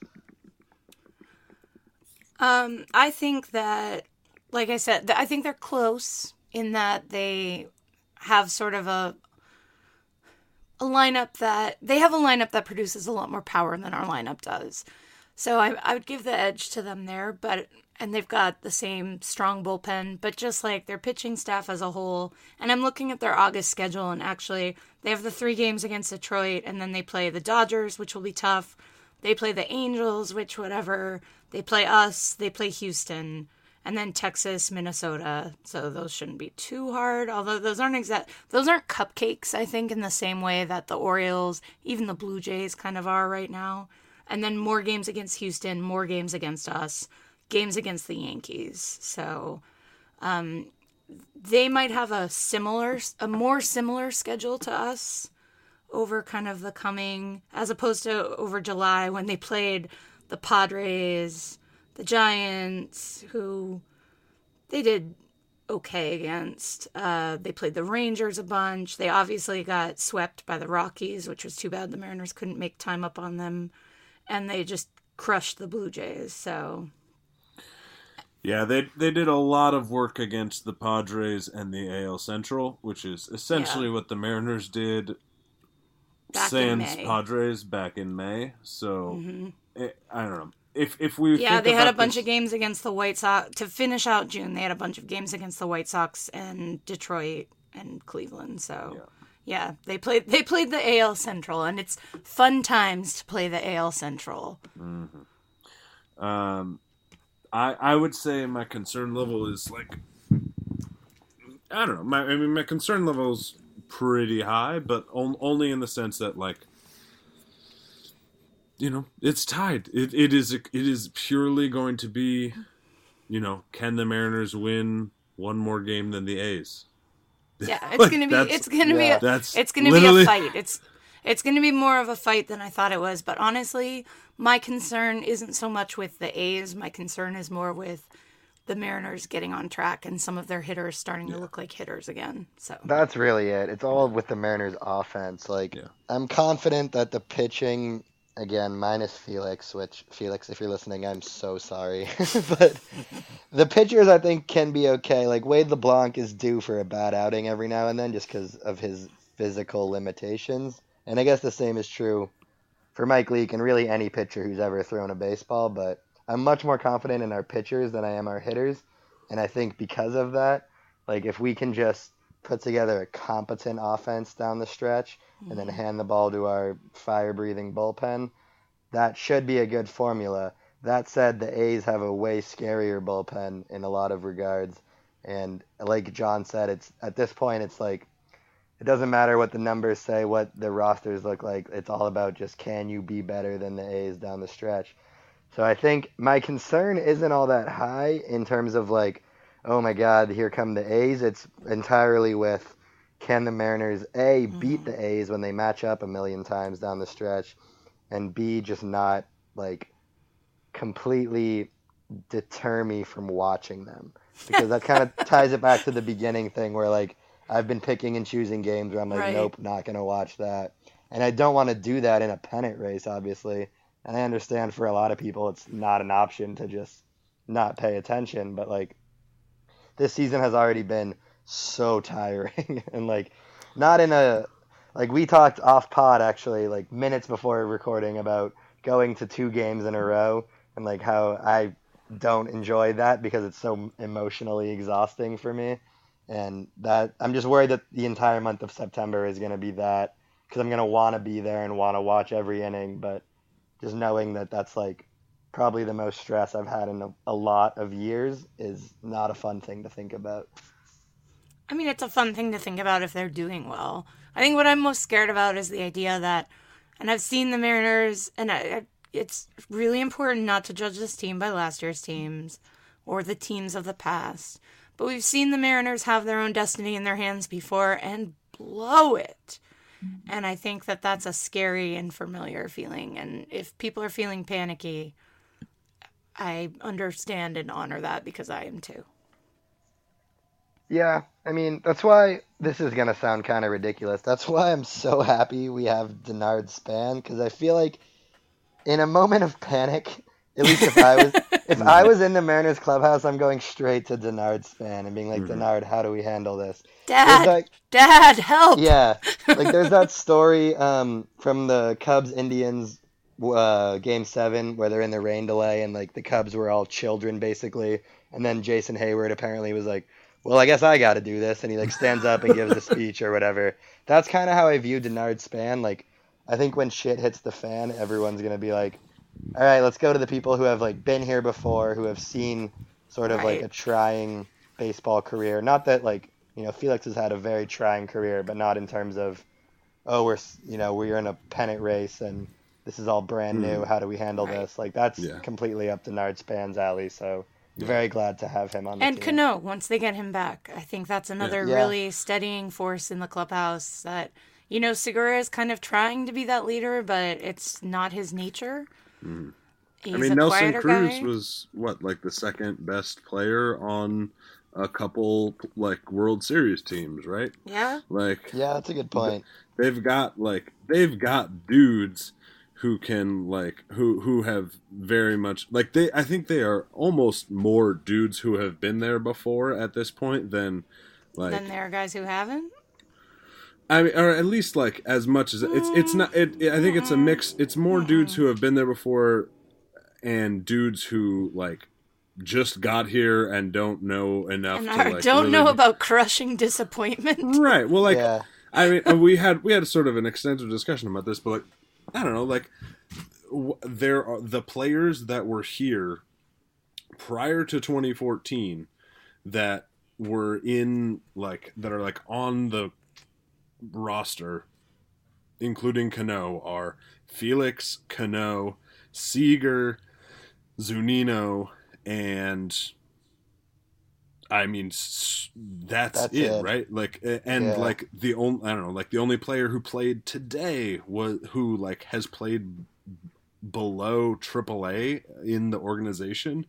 Um, I think that, like I said, th- I think they're close in that they have sort of a a lineup that they have a lineup that produces a lot more power than our lineup does. So I I would give the edge to them there, but and they've got the same strong bullpen, but just like their pitching staff as a whole. And I'm looking at their August schedule, and actually they have the three games against Detroit, and then they play the Dodgers, which will be tough. They play the Angels, which whatever. They play us. They play Houston, and then Texas, Minnesota. So those shouldn't be too hard. Although those aren't exact. Those aren't cupcakes, I think, in the same way that the Orioles, even the Blue Jays, kind of are right now. And then more games against Houston, more games against us, games against the Yankees. So um, they might have a similar, a more similar schedule to us over kind of the coming, as opposed to over July when they played the Padres, the Giants, who they did okay against. Uh, they played the Rangers a bunch. They obviously got swept by the Rockies, which was too bad. The Mariners couldn't make time up on them. And they just crushed the Blue Jays, so... Yeah, they they did a lot of work against the Padres and the A L Central, which is essentially Yeah. what the Mariners did Back in sans May. Padres back in May. So, Mm-hmm. it, I don't know. If if we Yeah, think they had a about bunch this- of games against the White Sox. To finish out June, they had a bunch of games against the White Sox and Detroit and Cleveland, so... Yeah. Yeah, they played they played the A L Central, and it's fun times to play the A L Central. Um, I I would say my concern level is like, I don't know. My I mean my concern level is pretty high, but on, only in the sense that like, you know, it's tied. It it is it is purely going to be, you know, can the Mariners win one more game than the A's? Yeah, it's Like, gonna be that's- it's gonna yeah. be That's it's gonna be literally- a fight. It's it's gonna be more of a fight than I thought it was. But honestly, my concern isn't so much with the A's. My concern is more with the Mariners getting on track and some of their hitters starting to look like hitters again. So That's really it. It's all with the Mariners' offense. Like, Yeah. I'm confident that the pitching, again, minus Felix, which, Felix, if you're listening, I'm so sorry. But the pitchers, I think, can be okay. Like, Wade LeBlanc is due for a bad outing every now and then just because of his physical limitations. And I guess the same is true for Mike Leake and really any pitcher who's ever thrown a baseball. But I'm much more confident in our pitchers than I am our hitters. And I think because of that, like, if we can just put together a competent offense down the stretch and then hand the ball to our fire-breathing bullpen, that should be a good formula. That said, the A's have a way scarier bullpen in a lot of regards. And like John said, it's at this point, it's like, it doesn't matter what the numbers say, what the rosters look like. It's all about just, can you be better than the A's down the stretch? So I think my concern isn't all that high in terms of like, oh my God, here come the A's. It's entirely with, can the Mariners, A, beat the A's when they match up a million times down the stretch, and B, just not like completely deter me from watching them? Because that kind of ties it back to the beginning thing where like, I've been picking and choosing games where I'm like, Right. nope, not going to watch that. And I don't want to do that in a pennant race, obviously. And I understand for a lot of people it's not an option to just not pay attention. But, like, this season has already been so tiring. And, like, not in a – like, we talked off pod, actually, like, minutes before recording about going to two games in a row and, like, how I don't enjoy that because it's so emotionally exhausting for me. And that I'm just worried that the entire month of September is going to be that, because I'm going to want to be there and want to watch every inning, but just knowing that that's like probably the most stress I've had in a, a lot of years is not a fun thing to think about. I mean, it's a fun thing to think about if they're doing well. I think what I'm most scared about is the idea that, and I've seen the Mariners, and I, I, it's really important not to judge this team by last year's teams or the teams of the past. But we've seen the Mariners have their own destiny in their hands before and blow it. And I think that that's a scary and familiar feeling. And if people are feeling panicky, I understand and honor that because I am too. Yeah, I mean, that's why this is going to sound kind of ridiculous. That's why I'm so happy we have Denard Span, because I feel like in a moment of panic, at least if I was if I was in the Mariners clubhouse, I'm going straight to Denard Span and being like, mm-hmm. Denard, how do we handle this? Dad, like, Dad, help! Yeah, like there's that story um, from the Cubs-Indians uh, Game seven where they're in the rain delay and like the Cubs were all children basically, and then Jason Hayward apparently was like, well, I guess I got to do this, and he like stands up and gives a speech or whatever. That's kind of how I view Denard Span. Like, I think when shit hits the fan, everyone's gonna be like, all right, let's go to the people who have like been here before, who have seen sort of right. like a trying baseball career. Not that like, you know, Felix has had a very trying career, but not in terms of, oh, we're, you know, we're in a pennant race and this is all brand new. Mm. How do we handle right. this? Like, that's yeah. completely up Denard Span's alley. So yeah. very glad to have him on the and team. Cano, once they get him back, I think that's another yeah. really steadying force in the clubhouse that, you know, Segura is kind of trying to be that leader, but it's not his nature. Mm. He's I mean, a Nelson quieter Cruz guy. was, what, like the second best player on a couple, like, World Series teams, right? Yeah. Like, yeah, that's a good point. They've got, like, they've got dudes who can, like, who, who have very much, like, they, I think they are almost more dudes who have been there before at this point than, like. Then there are guys who haven't? I mean, or at least, like, as much as, it's, it's not, it, I think it's a mix, it's more dudes who have been there before and dudes who like just got here and don't know enough and to are, like don't really... know about crushing disappointment. Right. Well, like yeah. I mean, we had we had a sort of an extensive discussion about this, but like I don't know, like w- there are the players that were here prior to twenty fourteen that were in like that are like on the roster, including Cano, are Felix, Cano, Seager, Zunino, and I mean that's, that's it, it, right? Like, and yeah. like the only I don't know, like the only player who played today was who like has played below triple A in the organization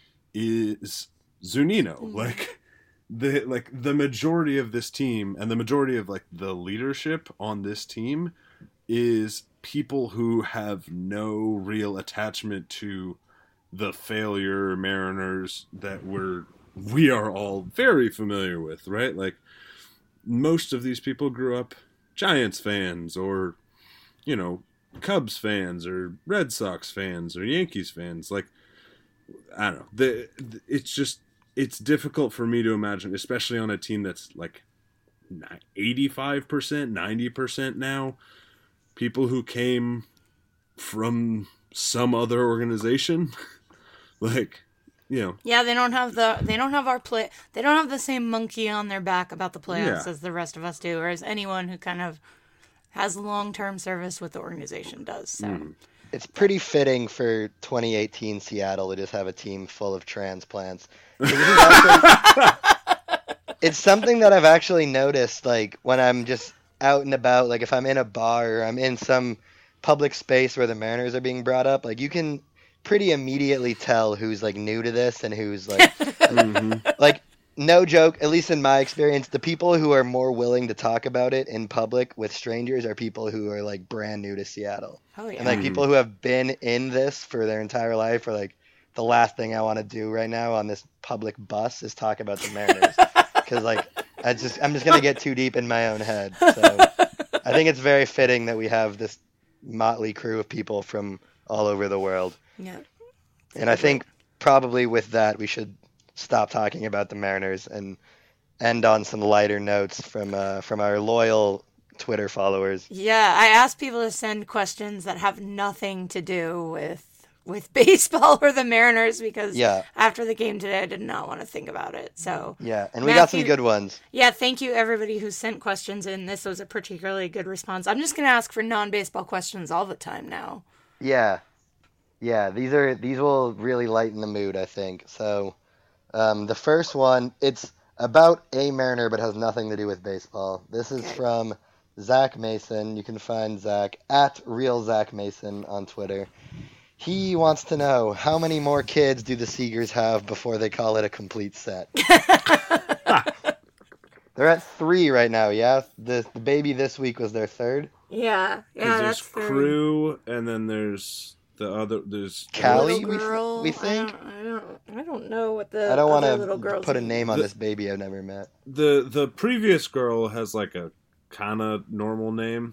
is Zunino. Mm. Like the like the majority of this team and the majority of like the leadership on this team is people who have no real attachment to the failure Mariners that we're we are all very familiar with, right? Like most of these people grew up Giants fans or, you know, Cubs fans or Red Sox fans or Yankees fans. Like, I don't know. The, the it's just it's difficult for me to imagine, especially on a team that's like eighty-five percent, ninety percent now, people who came from some other organization. Like, you know. Yeah, they don't have the they don't have our play they don't have the same monkey on their back about the playoffs Yeah. as the rest of us do, or as anyone who kind of has long term service with the organization does. So Mm. It's pretty fitting for twenty eighteen Seattle to just have a team full of transplants. This is also- it's something that I've actually noticed, like when I'm just out and about, like if I'm in a bar or I'm in some public space where the Mariners are being brought up, like you can pretty immediately tell who's like new to this and who's like Mm-hmm. like no joke, at least in my experience, the people who are more willing to talk about it in public with strangers are people who are like brand new to Seattle. Oh yeah. And like Mhm. people who have been in this for their entire life are like, the last thing I want to do right now on this public bus is talk about the Mariners. Because like I just I'm just gonna get too deep in my own head. So I think it's very fitting that we have this motley crew of people from all over the world. Yeah. And I think probably with that we should stop talking about the Mariners and end on some lighter notes from uh, from our loyal Twitter followers. Yeah, I asked people to send questions that have nothing to do with with baseball or the Mariners because Yeah. after the game today, I did not want to think about it. So Yeah, and we got some Matthew- good ones. yeah, thank you everybody who sent questions in. This was a particularly good response. I'm just going to ask for non-baseball questions all the time now. Yeah. Yeah, these are these will really lighten the mood, I think. So, um, the first one, it's about a Mariner but has nothing to do with baseball. This is Okay. from Zach Mason. You can find Zach at real Zach Mason on Twitter. He wants to know, how many more kids do the Seegers have before they call it a complete set? They're at three right now, yeah? The, the baby this week was their third. Yeah, yeah, there's that's very- Crew, and then there's the other. There's Callie, Little we th- girl. we think? I don't, I don't, I don't know what the I don't want other little to girls put a name name on The- this baby I've never met. the the previous girl has like a kind of normal name.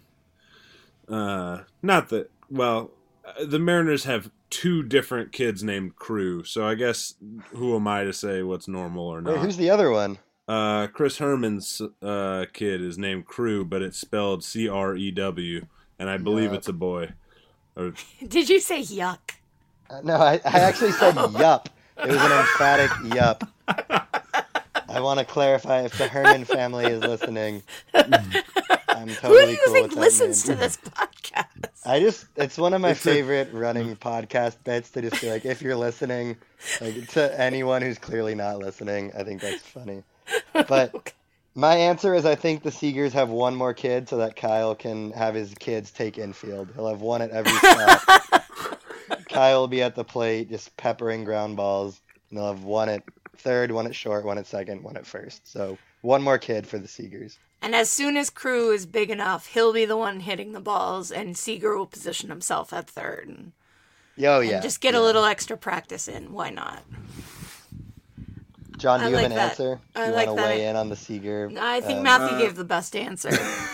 Uh, not that well, uh, the Mariners have two different kids named Crew, so I guess who am I to say what's normal or Wait, not? who's the other one? Uh, Chris Herman's uh kid is named Crew, but it's spelled C R E W, and I believe Yuck. it's a boy. Or Did you say yuck? Uh, no, I, I actually said yup. It was an emphatic yup. I want to clarify if the Herman family is listening. I'm Who totally do you cool think with that listens name. to this podcast? I just, it's one of my It's a- favorite running podcast bits to just be like, if you're listening, like to anyone who's clearly not listening, I think that's funny. But my answer is I think the Seegers have one more kid so that Kyle can have his kids take infield. He'll have one at every spot. Kyle will be at the plate just peppering ground balls, and they'll have one at third, one at short, one at second, one at first. So one more kid for the Seegers. And as soon as Crew is big enough, he'll be the one hitting the balls, and Seager will position himself at third. And, Oh, and yeah. just get yeah. a little extra practice in. Why not? John, do I you have like an that. answer? Do I you like want to that. weigh in on the Seeger? I think uh, Matthew uh, gave the best answer.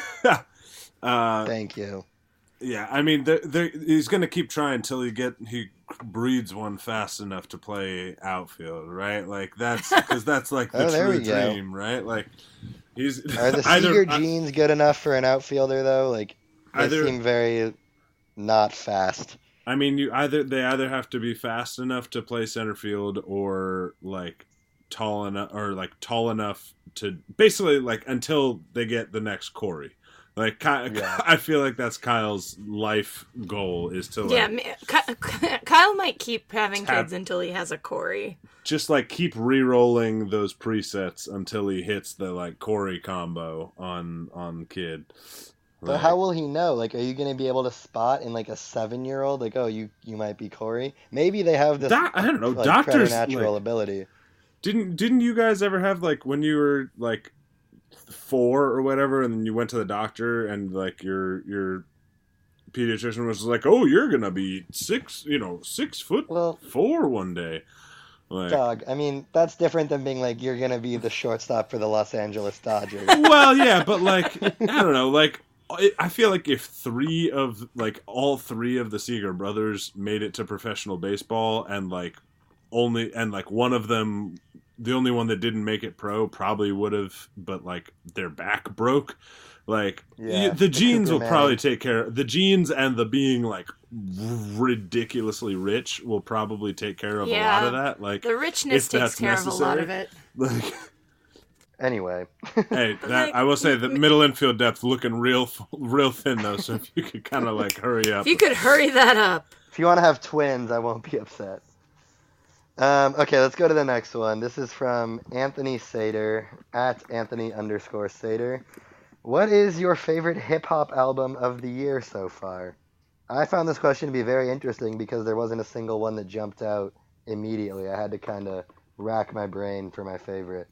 uh, Thank you. yeah, I mean, they're, they're, he's gonna keep trying until he get he breeds one fast enough to play outfield, right? Like that's because that's like the Oh, there true we go. dream, right? Like he's Are the either Seeger I- genes good enough for an outfielder, though? Like, they Either- seem very not fast. I mean, you either they either have to be fast enough to play center field, or like tall enough, or like tall enough to basically like until they get the next Corey. Like Ky- Yeah. I feel like that's Kyle's life goal is to like yeah, me- Ky- Kyle might keep having Tap. kids until he has a Corey. just like keep re-rolling those presets until he hits the like Corey combo on on kid. But Like, how will he know? Like, are you going to be able to spot in like a seven-year-old? Like, oh, you you might be Corey. Maybe they have this. Doc- I don't know, like, doctors, preternatural like- ability. Didn't didn't you guys ever have like when you were like four or whatever, and then you went to the doctor and like your your pediatrician was like, "Oh, you're gonna be six, you know, six foot Well, four one day." Like, dog. I mean, that's different than being like you're going to be the shortstop for the Los Angeles Dodgers. well, yeah, but like I don't know, like I I feel like if three of like all three of the Seager brothers made it to professional baseball, and like only and like one of them, the only one that didn't make it pro, probably would have, but like their back broke. Like Yeah, y- the the genes will Cooper probably Manning. take care. The genes and the being like ridiculously rich will probably take care of a lot Yeah. of that. Like, The richness if takes that's care of a lot necessary. of it. like Anyway, hey, that Like, I will say that we- middle infield depth looking real, real thin though. So if you could kind of like hurry up. If you could hurry that up. if you want to have twins, I won't be upset. Um, okay, let's go to the next one. This is from Anthony Sater at Anthony underscore Sater. What is your favorite hip hop album of the year so far? I found this question to be very interesting because there wasn't a single one that jumped out immediately. I had to kind of rack my brain for my favorite.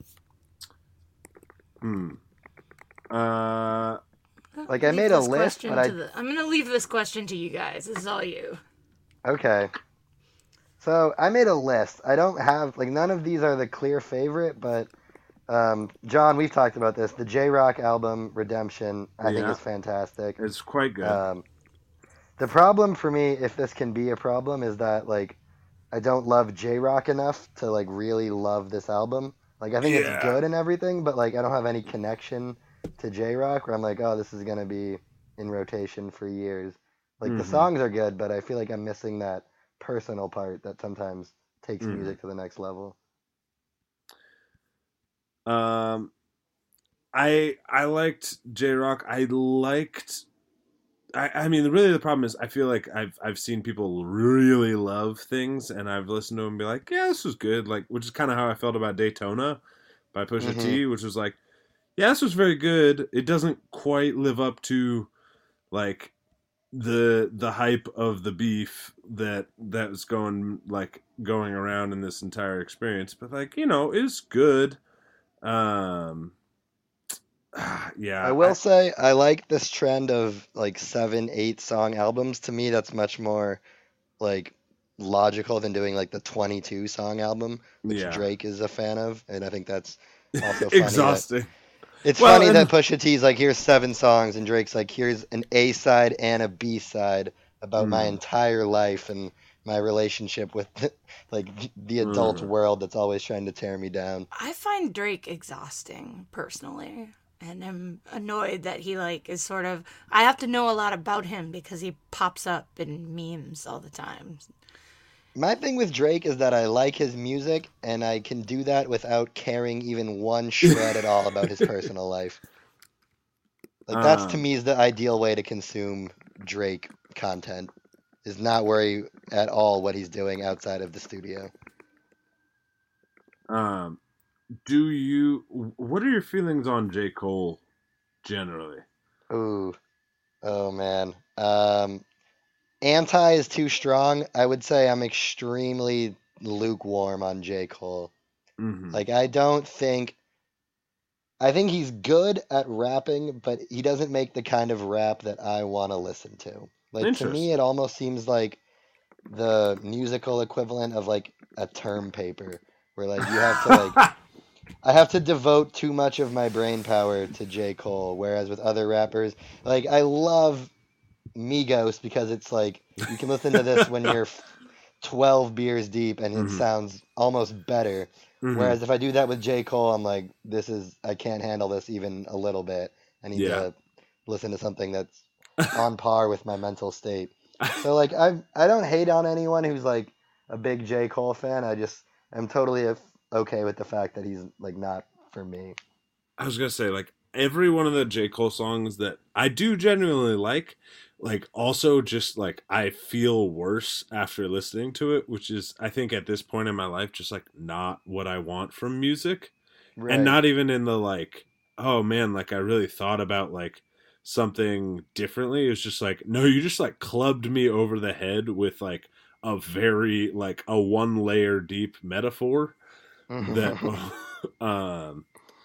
Hmm. Uh, Like, I Leave made a this list, question but I- to the- I'm going to leave this question to you guys. This is all you. Okay. So I made a list. I don't have, like, none of these are the clear favorite, but um, John, we've talked about this. The J-Rock album, Redemption, I think Yeah. is fantastic. it's quite good. Um, the problem for me, if this can be a problem, is that, like, I don't love J-Rock enough to, like, really love this album. Like, I think Yeah. it's good and everything, but, like, I don't have any connection to J-Rock where I'm like, oh, this is going to be in rotation for years. Like, the Mhm. songs are good, but I feel like I'm missing that personal part that sometimes takes Mm. music to the next level. Um, I I liked J Rock. I liked. I, I mean, really, the problem is I feel like I've I've seen people really love things, and I've listened to them and be like, yeah, this was good. Like, which is kind of how I felt about Daytona by Pusha Mhm. T, which was like, yeah, this was very good. It doesn't quite live up to like the the hype of the beef that that was going like going around in this entire experience, but like, you know, it's good. Um, yeah, I will I, say I like this trend of like seven, eight song albums. To me, that's much more like logical than doing like the twenty-two song album, which yeah, Drake is a fan of, and I think that's also funny that exhausting. it's Well, funny and that Pusha T's like, here's seven songs, and Drake's like, here's an A side and a B side about my mm, entire life and my relationship with like the adult mm. world that's always trying to tear me down. I find Drake exhausting personally, and I'm annoyed that he like is sort of. I have to know a lot about him because he pops up in memes all the time. My thing with Drake is that I like his music, and I can do that without caring even one shred at all about his personal life. Like that's to Um, me is the ideal way to consume Drake content. Is not worry at all what he's doing outside of the studio. um, do you? What are your feelings on J. Cole generally? Ooh, oh man. Um, anti is too strong. I would say I'm extremely lukewarm on J. Cole. Mm-hmm. Like I don't think I think he's good at rapping, but he doesn't make the kind of rap that I want to listen to. Like to me, Interesting. it almost seems like the musical equivalent of like a term paper, where like you have to like I have to devote too much of my brain power to J. Cole, whereas with other rappers, like I love Migos because it's like you can listen to this when you're twelve beers deep and it Mhm. sounds almost better. Mhm. Whereas if I do that with J. Cole, I'm like, this is I can't handle this even a little bit. I need Yeah. to listen to something that's on par with my mental state. So like I I don't hate on anyone who's like a big J. Cole fan. I just am totally af- okay with the fact that he's like not for me. I was gonna say, like, every one of the J. Cole songs that I do genuinely like, like also just like I feel worse after listening to it, which is I think at this point in my life just like not what I want from music. Right. And not even in the like, oh man, like I really thought about like something differently. It's just like, no, you just like clubbed me over the head with like a very like a one layer deep metaphor that um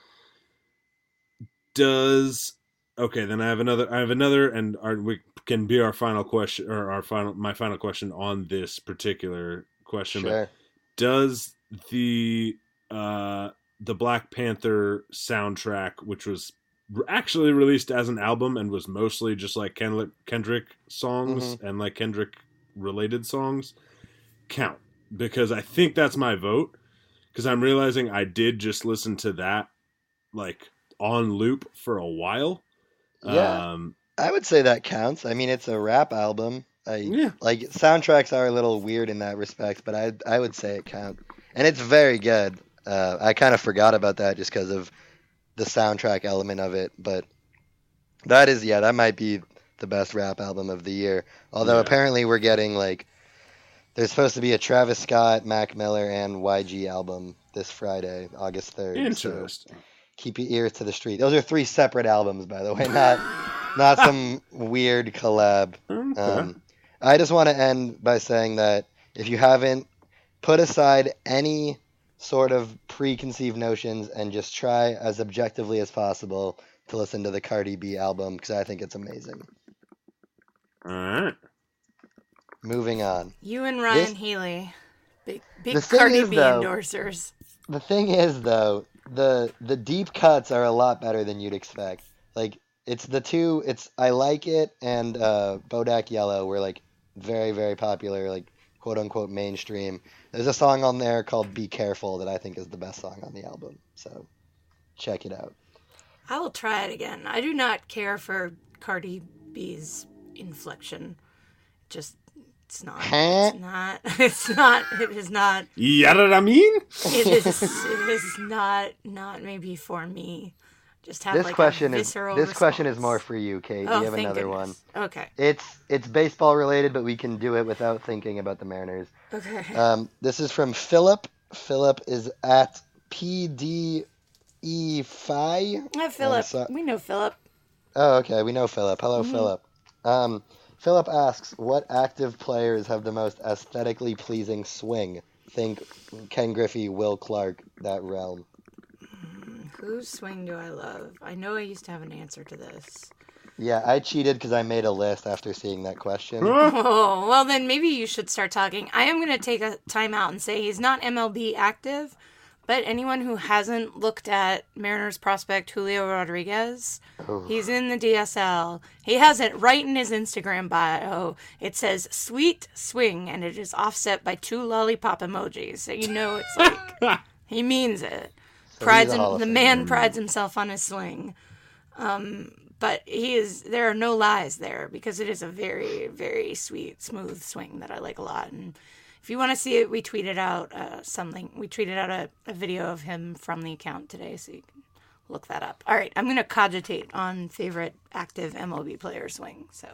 does okay. Then I have another I have another and our we can be our final question or our final my final question on this particular question. But Sure. does the uh the Black Panther soundtrack, which was r- actually released as an album and was mostly just like Kendrick Kendrick songs and like Kendrick related songs, count? Because I think that's my vote. Because I'm realizing I did just listen to that like on loop for a while. Yeah. Um, I would say that counts. I mean, it's a rap album. I yeah. like soundtracks are a little weird in that respect, but I I would say it counts, and it's very good. Uh, I kind of forgot about that just because of the soundtrack element of it, but that is yeah, that might be the best rap album of the year. Although Yeah. apparently we're getting like there's supposed to be a Travis Scott, Mac Miller, and Y G album this Friday, August third. So Interesting. keep your ears to the street. Those are three separate albums, by the way, not not some weird collab. Okay. Um, I just want to end by saying that if you haven't, put aside any sort of preconceived notions and just try as objectively as possible to listen to the Cardi B album because I think it's amazing. All right. Moving on. You and Ryan This- Healy, big The big thing Cardi is, B though- endorsers. The thing is, though, the the deep cuts are a lot better than you'd expect. Like it's the two. It's I Like It and uh, Bodak Yellow were like very very popular, like quote unquote mainstream. There's a song on there called Be Careful that I think is the best song on the album. So check it out. I will try it again. I do not care for Cardi B's inflection. Just It's not. Huh? It's not. It's not. It is not. You know what I mean? It is. It is not. Not maybe for me. Just have This like question a is visceral this question is response. more for you, Kate. Oh, you have thank another goodness. one. Okay. It's it's baseball related, but we can do it without thinking about the Mariners. Okay. Um, this is from Philip. Philip is at P D E Phi. Hi, Philip. so- We know Philip. Oh, okay. We know Philip. Hello, Mhm. Philip. Um, Philip asks, what active players have the most aesthetically pleasing swing? Think Ken Griffey, Will Clark, that realm. Whose swing do I love? I know I used to have an answer to this. Yeah, I cheated because I made a list after seeing that question. Oh, well then maybe you should start talking. I am going to take a time out and say he's not M L B active, but anyone who hasn't looked at Mariners prospect Julio Rodriguez, Ooh. he's in the D S L. He has it right in his Instagram bio. It says "sweet swing" and it is offset by two lollipop emojis. So you know it's like he means it. So Prides he's a Hall him, of the Famer. man prides himself on his swing. Um, but he is. There are no lies there because it is a very, very sweet, smooth swing that I like a lot. And if you want to see it, we tweeted out uh, something. We tweeted out a, a video of him from the account today, so you can look that up. All right, I'm gonna cogitate on favorite active M L B player swing. So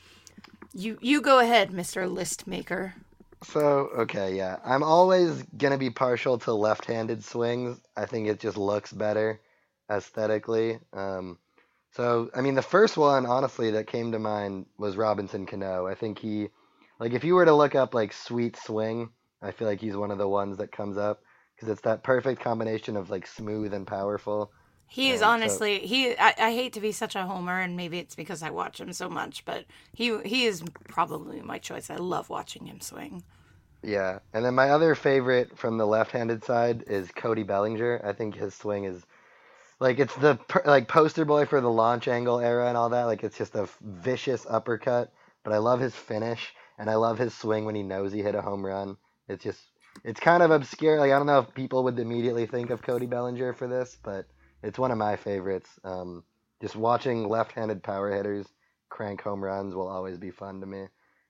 you you go ahead, Mister List Maker. So, okay, yeah. I'm always going to be partial to left-handed swings. I think it just looks better aesthetically. Um, so, I mean, the first one, honestly, that came to mind was Robinson Cano. I think he, like, if you were to look up, like, sweet swing, I feel like he's one of the ones that comes up because it's that perfect combination of, like, smooth and powerful. He is Um, so- honestly he. I, I hate to be such a homer, and maybe it's because I watch him so much, but he he is probably my choice. I love watching him swing. Yeah, and then my other favorite from the left-handed side is Cody Bellinger. I think his swing is like it's the per, like poster boy for the launch angle era and all that. Like it's just a vicious uppercut, but I love his finish and I love his swing when he knows he hit a home run. It's just it's kind of obscure. Like I don't know if people would immediately think of Cody Bellinger for this, but it's one of my favorites. Um, just watching left-handed power hitters crank home runs will always be fun to me.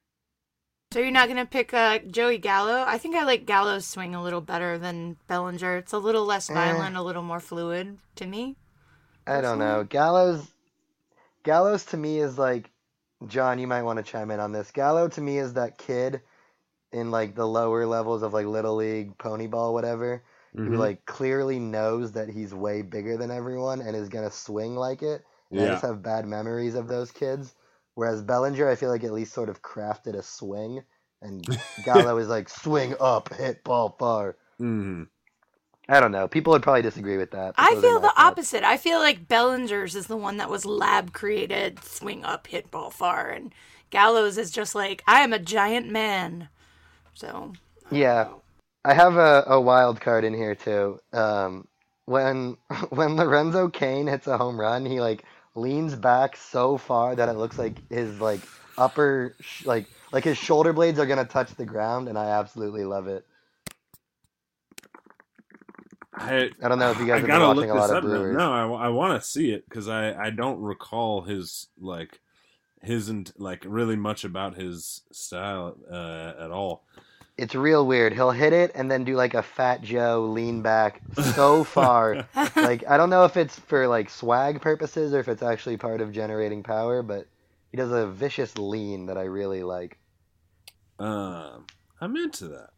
So you're not gonna pick uh, Joey Gallo? I think I like Gallo's swing a little better than Bellinger. It's a little less violent, a little more fluid to me. I don't know. Gallows Gallows to me is like John, you might want to chime in on this. Gallo to me is that kid in like the lower levels of like little league, pony ball, whatever, who Mhm. like clearly knows that he's way bigger than everyone and is gonna swing like it. And I Yeah. just have bad memories of those kids. Whereas Bellinger, I feel like at least sort of crafted a swing, and Gallo is like swing up, hit ball far. hmm I don't know. People would probably disagree with that. but I those are feel my the thoughts. opposite. I feel like Bellinger's is the one that was lab created, swing up, hit ball far, and Gallo's is just like I am a giant man. So Yeah, I have a, a wild card in here too. Um, when when Lorenzo Kane hits a home run, he like leans back so far that it looks like his like upper sh- like like his shoulder blades are gonna touch the ground, and I absolutely love it. I, I don't know if you guys I have been gotta watching look a lot this of up now. Brewers. No, I, I want to see it because I, I don't recall his like his and like really much about his style uh, at all. It's real weird. He'll hit it and then do like a Fat Joe lean back so far. Like I don't know if it's for like swag purposes or if it's actually part of generating power, but he does a vicious lean that I really like. Um, I'm into that.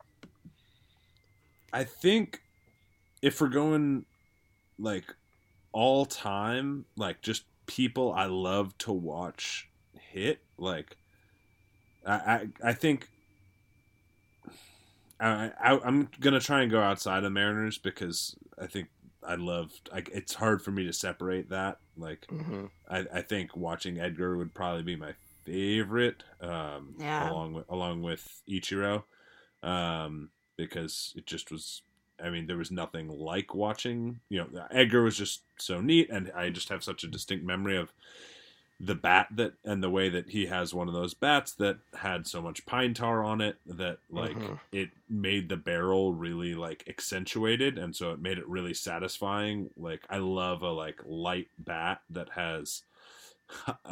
I think if we're going like all time, like just people I love to watch hit, like I I, I think I, I I'm gonna try and go outside of Mariners because I think I love. Like it's hard for me to separate that. Like hmm I, I think watching Edgar would probably be my favorite. Um, Yeah. Along with along with Ichiro, um, because it just was. I mean, there was nothing like watching. You know, Edgar was just so neat, and I just have such a distinct memory of the bat that and the way that he has one of those bats that had so much pine tar on it that like Mhm. it made the barrel really like accentuated, and so it made it really satisfying. Like I love a like light bat that has a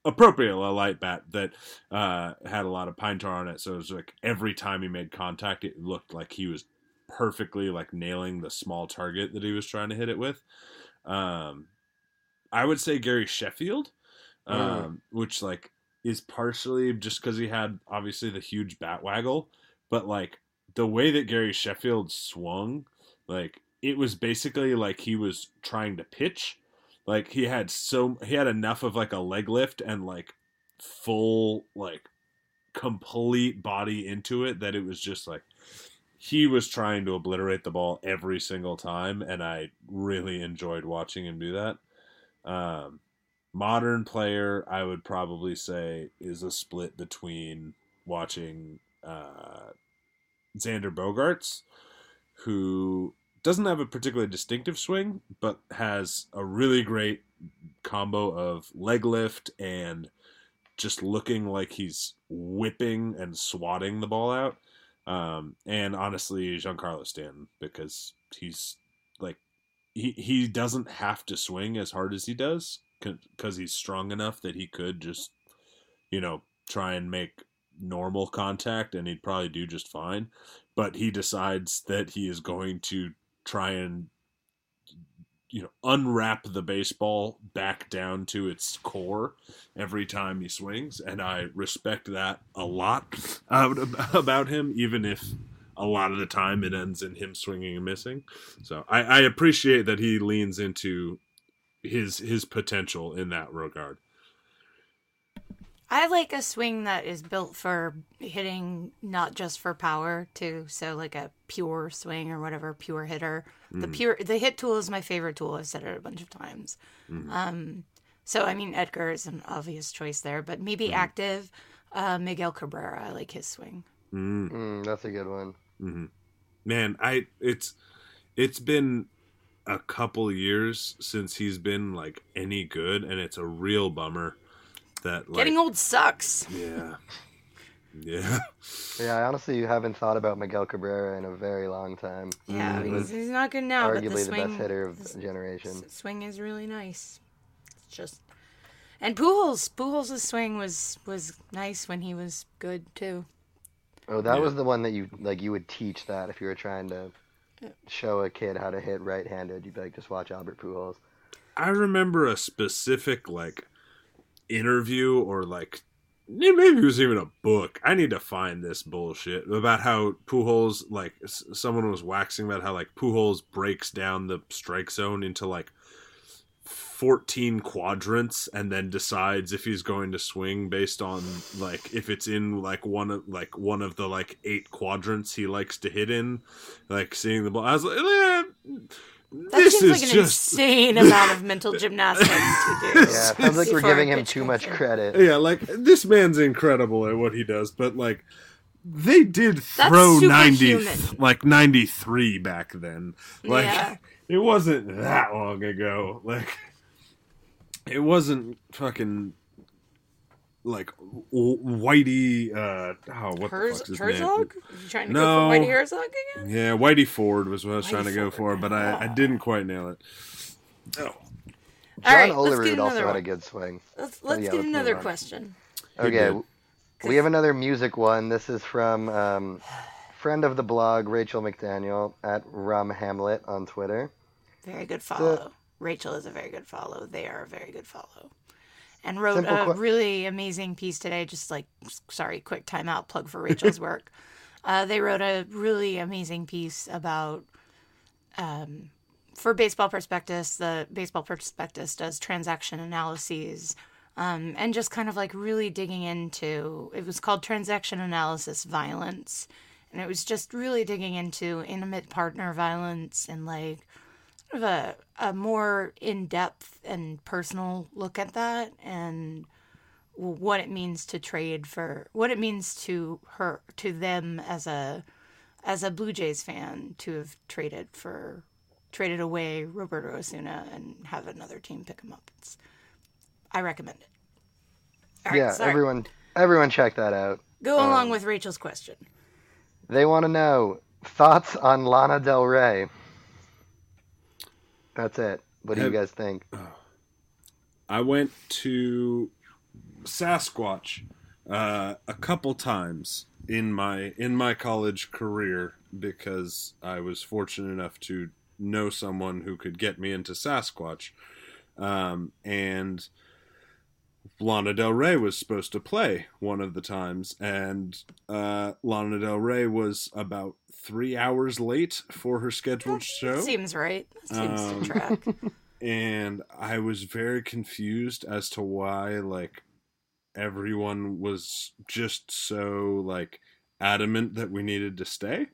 appropriately a light bat that uh, had a lot of pine tar on it. So it was like every time he made contact, it looked like he was perfectly like nailing the small target that he was trying to hit it with. Um, I would say Gary Sheffield, um, mm. which like is partially just because he had obviously the huge bat waggle, but like the way that Gary Sheffield swung, like it was basically like he was trying to pitch. Like he had so he had enough of like a leg lift and like full like complete body into it that it was just like he was trying to obliterate the ball every single time, and I really enjoyed watching him do that. Um, modern player, I would probably say, is a split between watching uh, Xander Bogaerts, who doesn't have a particularly distinctive swing, but has a really great combo of leg lift and just looking like he's whipping and swatting the ball out. Um, and honestly, Giancarlo Stanton, because he's like, he, he doesn't have to swing as hard as he does because he's strong enough that he could just, you know, try and make normal contact and he'd probably do just fine. But he decides that he is going to try and, you know, unwrap the baseball back down to its core every time he swings. And I respect that a lot uh, about him, even if a lot of the time it ends in him swinging and missing. So I, I appreciate that he leans into his his potential in that regard. I like a swing that is built for hitting, not just for power too. So like a pure swing or whatever, pure hitter. Mm. The pure the hit tool is my favorite tool. I've said it a bunch of times. Mm. Um, so I mean Edgar is an obvious choice there, but maybe mm. active. Uh, Miguel Cabrera, I like his swing. Mm. Mm, that's a good one. Mm-hmm. Man, I it's it's been a couple years since he's been like any good, and it's a real bummer. That, like, getting old sucks. Yeah. Yeah. Yeah, I honestly haven't thought about Miguel Cabrera in a very long time. Yeah, mm-hmm. he's, he's not good now. Arguably but the, swing, the best hitter of the generation. The swing is really nice. It's just, and Pujols, Pujols' swing was was nice when he was good too. Oh, that yeah. was the one that you like. You would teach that if you were trying to show a kid how to hit right-handed. You'd be like, just watch Albert Pujols. I remember a specific like interview or like maybe it was even a book. I need to find this bullshit about how Pujols, like someone was waxing about how like Pujols breaks down the strike zone into like fourteen quadrants and then decides if he's going to swing based on like if it's in like one of like one of the like eight quadrants he likes to hit in, like seeing the ball. I was like, eh, that this seems is like an just insane amount of mental gymnastics to do. Yeah, sounds like we're giving him too much credit. Yeah, like this man's incredible at what he does, but like they did throw ninety like ninety-three back then. Like yeah. It wasn't that long ago. Like it wasn't fucking like Whitey. Uh, oh, what Herz- the fuck's his Herzog? name? You trying to no. go for Whitey Herzog again? Yeah, Whitey Ford was what I was Whitey trying to go Ford. for, but I, I didn't quite nail it. Oh. John right, Olerud also one. had a good swing. Let's let's yeah, get let's another question. Okay, we have another music one. This is from um, friend of the blog Rachel McDaniel at Rum Hamlet on Twitter. Very good follow. So, Rachel is a very good follow. They are a very good follow. And wrote a qu- really amazing piece today. Just like, sorry, quick timeout plug for Rachel's work. Uh, they wrote a really amazing piece about, um, for Baseball Prospectus. The Baseball Prospectus does transaction analyses, um, and just kind of like really digging into. It was called Transaction Analysis Violence, and it was just really digging into intimate partner violence and like. Of a, a more in-depth and personal look at that and what it means to trade for what it means to her to them as a as a Blue Jays fan to have traded for traded away Roberto Osuna and have another team pick him up. It's, I recommend it. All right, yeah, sorry. everyone everyone check that out. Go um, along with Rachel's question. They want to know thoughts on Lana Del Rey. That's it. What do Have, you guys think? I went to Sasquatch uh, a couple times in my in my college career because I was fortunate enough to know someone who could get me into Sasquatch, um, and Lana Del Rey was supposed to play one of the times, and uh, Lana Del Rey was about three hours late for her scheduled That show. seems right. That seems Um, to track. And I was very confused as to why, like, everyone was just so, like, adamant that we needed to stay.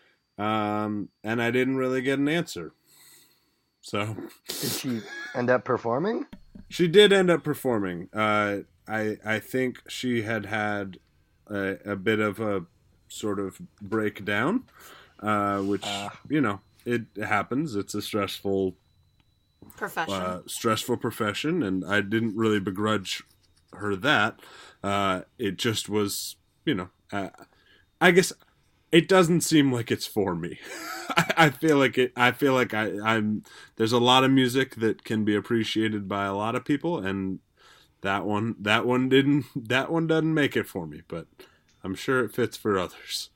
Um, and I didn't really get an answer. So Did she end up performing? she did end up performing. Uh, I I think she had had a, a bit of a sort of breakdown, uh, which Ah. you know it happens. It's a stressful Profession. uh, stressful profession, and I didn't really begrudge her that. Uh, it just was, you know, uh, I guess it doesn't seem like it's for me. I, I feel like it. I feel like I, I'm. There's a lot of music that can be appreciated by a lot of people, and that one, that one didn't. That one doesn't make it for me, but I'm sure it fits for others.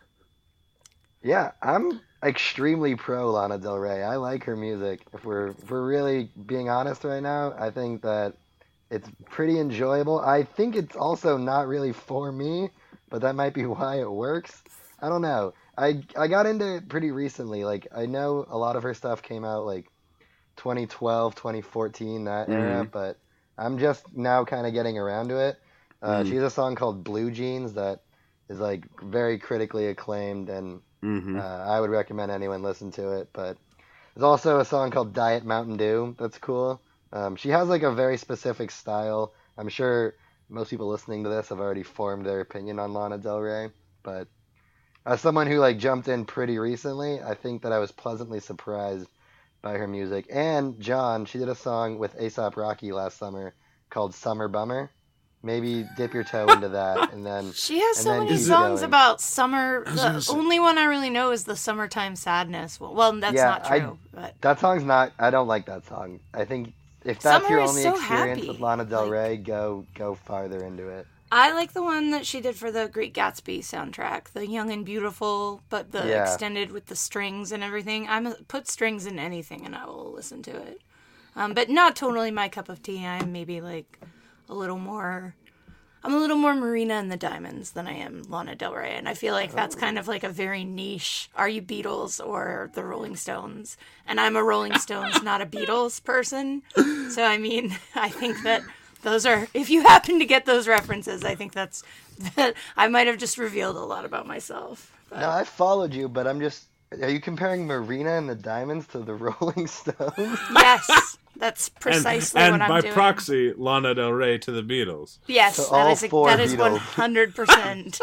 Yeah, I'm extremely pro Lana Del Rey. I like her music. If we're if we're really being honest right now, I think that it's pretty enjoyable. I think it's also not really for me, but that might be why it works. I don't know. I I got into it pretty recently. Like I know a lot of her stuff came out like twenty twelve, twenty fourteen, that era, Mhm. but I'm just now kind of getting around to it. Uh, Mhm. She has a song called Blue Jeans that is like very critically acclaimed, and Mm-hmm. uh, I would recommend anyone listen to it. But there's also a song called Diet Mountain Dew that's cool. Um, she has like a very specific style. I'm sure most people listening to this have already formed their opinion on Lana Del Rey, but as someone who like jumped in pretty recently, I think that I was pleasantly surprised by her music. And John, she did a song with A$AP Rocky last summer called Summer Bummer. Maybe dip your toe into that, and then She has and so then many keep songs going. about summer. was gonna The say- only one I really know is the Summertime Sadness. Well, well that's Yeah, not I- true. But That song's not. I don't like that song. I think if that's Summer your is only so experience happy. with Lana Del Like- Rey, go go farther into it. I like the one that she did for the Great Gatsby soundtrack, the Young and Beautiful, but the Yeah. extended with the strings and everything. I'm a, put strings in anything and I will listen to it. Um, but not totally my cup of tea. I'm maybe like a little more. I'm a little more Marina and the Diamonds than I am Lana Del Rey, and I feel like that's kind of like a very niche. Are you Beatles or the Rolling Stones? And I'm a Rolling Stones, not a Beatles person. So I mean, I think that those are. If you happen to get those references, I think that's. That I might have just revealed a lot about myself. But No, I followed you, but I'm just. Are you comparing Marina and the Diamonds to the Rolling Stones? yes, that's precisely and, what I'm and by doing. proxy, Lana Del Rey to the Beatles. Yes, To that all is four that is Beatles. one hundred percent.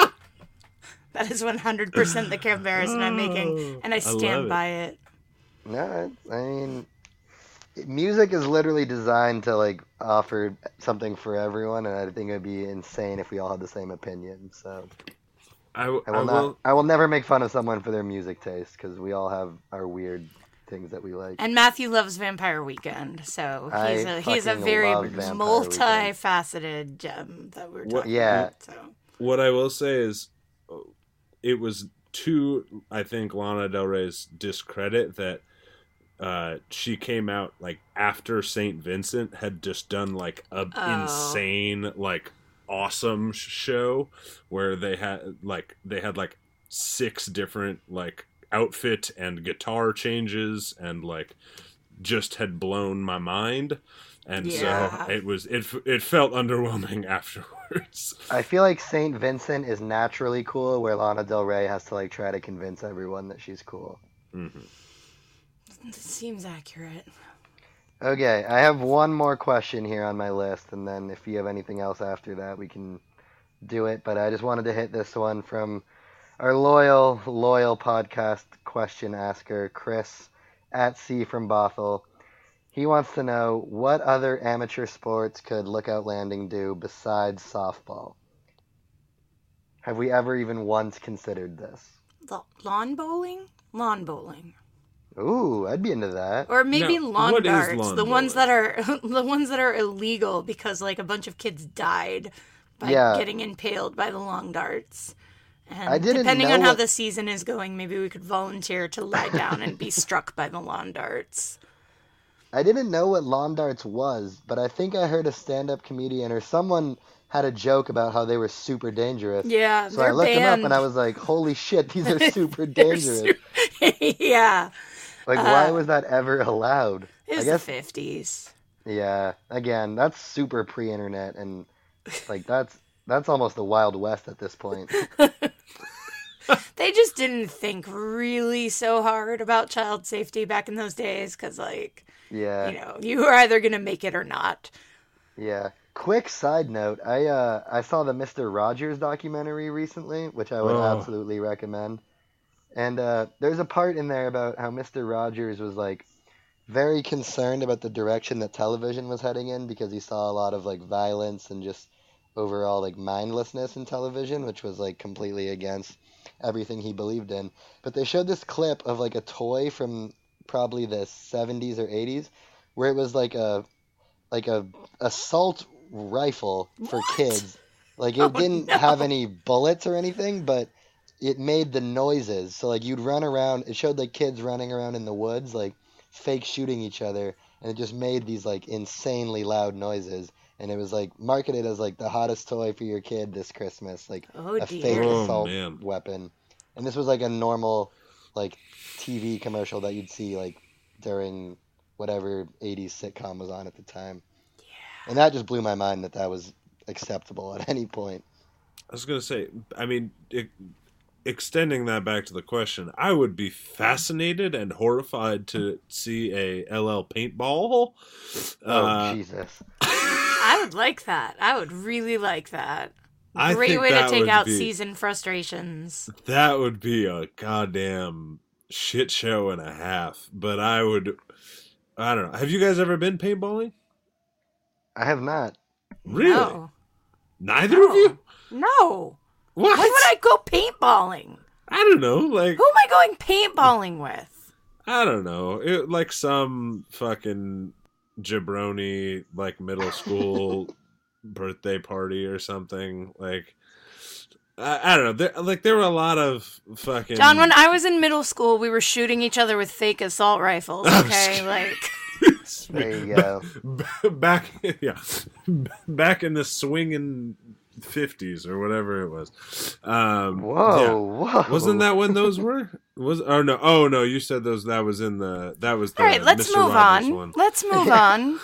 That is one hundred percent the comparison I'm making, and I love stand it. by it. No, it's- I mean, music is literally designed to like offer something for everyone, and I think it would be insane if we all had the same opinion. So I, w- I I will not. will. I will never make fun of someone for their music taste because we all have our weird things that we like. And Matthew loves Vampire Weekend, so I he's a he's a fucking very love Vampire multifaceted gem that we're What- talking Yeah. about. So What I will say is, uh, it was to I think Lana Del Rey's discredit that uh, she came out like after Saint Vincent had just done like a Oh. insane like awesome sh- show where they had like they had like six different like outfit and guitar changes and like just had blown my mind. And Yeah. so it was it it felt underwhelming afterwards. I feel like Saint Vincent is naturally cool, where Lana Del Rey has to like try to convince everyone that she's cool. Mm-hmm. it seems accurate. Okay, I have one more question here on my list, and then if you have anything else after that, we can do it. But I just wanted to hit this one from our loyal, loyal podcast question asker, Chris at C from Bothell. He wants to know, what other amateur sports could Lookout Landing do besides softball? Have we ever even once considered this? Lo- lawn bowling, lawn bowling. Ooh, I'd be into that. Or maybe Now, lawn what is darts, lawn the ones bowling? that are the ones that are illegal because like a bunch of kids died by Yeah. getting impaled by the long darts. And I didn't depending know on how what- the season is going, maybe we could volunteer to lie down and be struck by the lawn darts. I didn't know what lawn darts was, but I think I heard a stand-up comedian or someone had a joke about how they were super dangerous. Yeah, So they're I looked them up banned. and I was like, holy shit, these are super They're dangerous. su- yeah, Like, why uh, was that ever allowed? it was I the guess, fifties. yeah, again, that's super pre-internet, and, like, that's that's almost the Wild West at this point. They just didn't think really so hard about child safety back in those days because, like, Yeah. you know, you were either going to make it or not. Yeah. Quick side note, I uh I saw the Mister Rogers documentary recently, which I would Oh. absolutely recommend. And uh there's a part in there about how Mister Rogers was like very concerned about the direction that television was heading in because he saw a lot of like violence and just overall like mindlessness in television, which was like completely against everything he believed in. But they showed this clip of like a toy from probably the seventies or eighties where it was like a like a assault rifle for What? kids. Like it Oh, didn't no. have any bullets or anything, but it made the noises. So like you'd run around, it showed like kids running around in the woods, like fake shooting each other, and it just made these like insanely loud noises. And it was like marketed as like the hottest toy for your kid this Christmas, like Oh, a dear. fake Oh, assault man. weapon. And this was like a normal like T V commercial that you'd see like during whatever eighties sitcom was on at the time. And that just blew my mind that that was acceptable at any point. I was gonna say, I mean, it, extending that back to the question, I would be fascinated and horrified to see a L L paintball. Oh, Uh, Jesus. I would like that. I would really like that. I Great think way to that take would out be- season frustrations. That would be a goddamn shit show and a half. But I would, I don't know. Have you guys ever been paintballing? I have not. Really? No. Neither No. of you? No. What? Why would I go paintballing? I don't know. Like, Who am I going paintballing with? I don't know. It, like some fucking jabroni, like middle school birthday party or something. Like, I, I don't know. There, like, there were a lot of fucking. John, when I was in middle school, we were shooting each other with fake assault rifles, okay? like, There you go. back, yeah, back in the swinging fifties or whatever it was. Um, Whoa, yeah. whoa. Wasn't that when those were? Was oh no, oh no, you said those. That was in the. That was the. all right, let's Mister move Rogers on. one. Let's move on.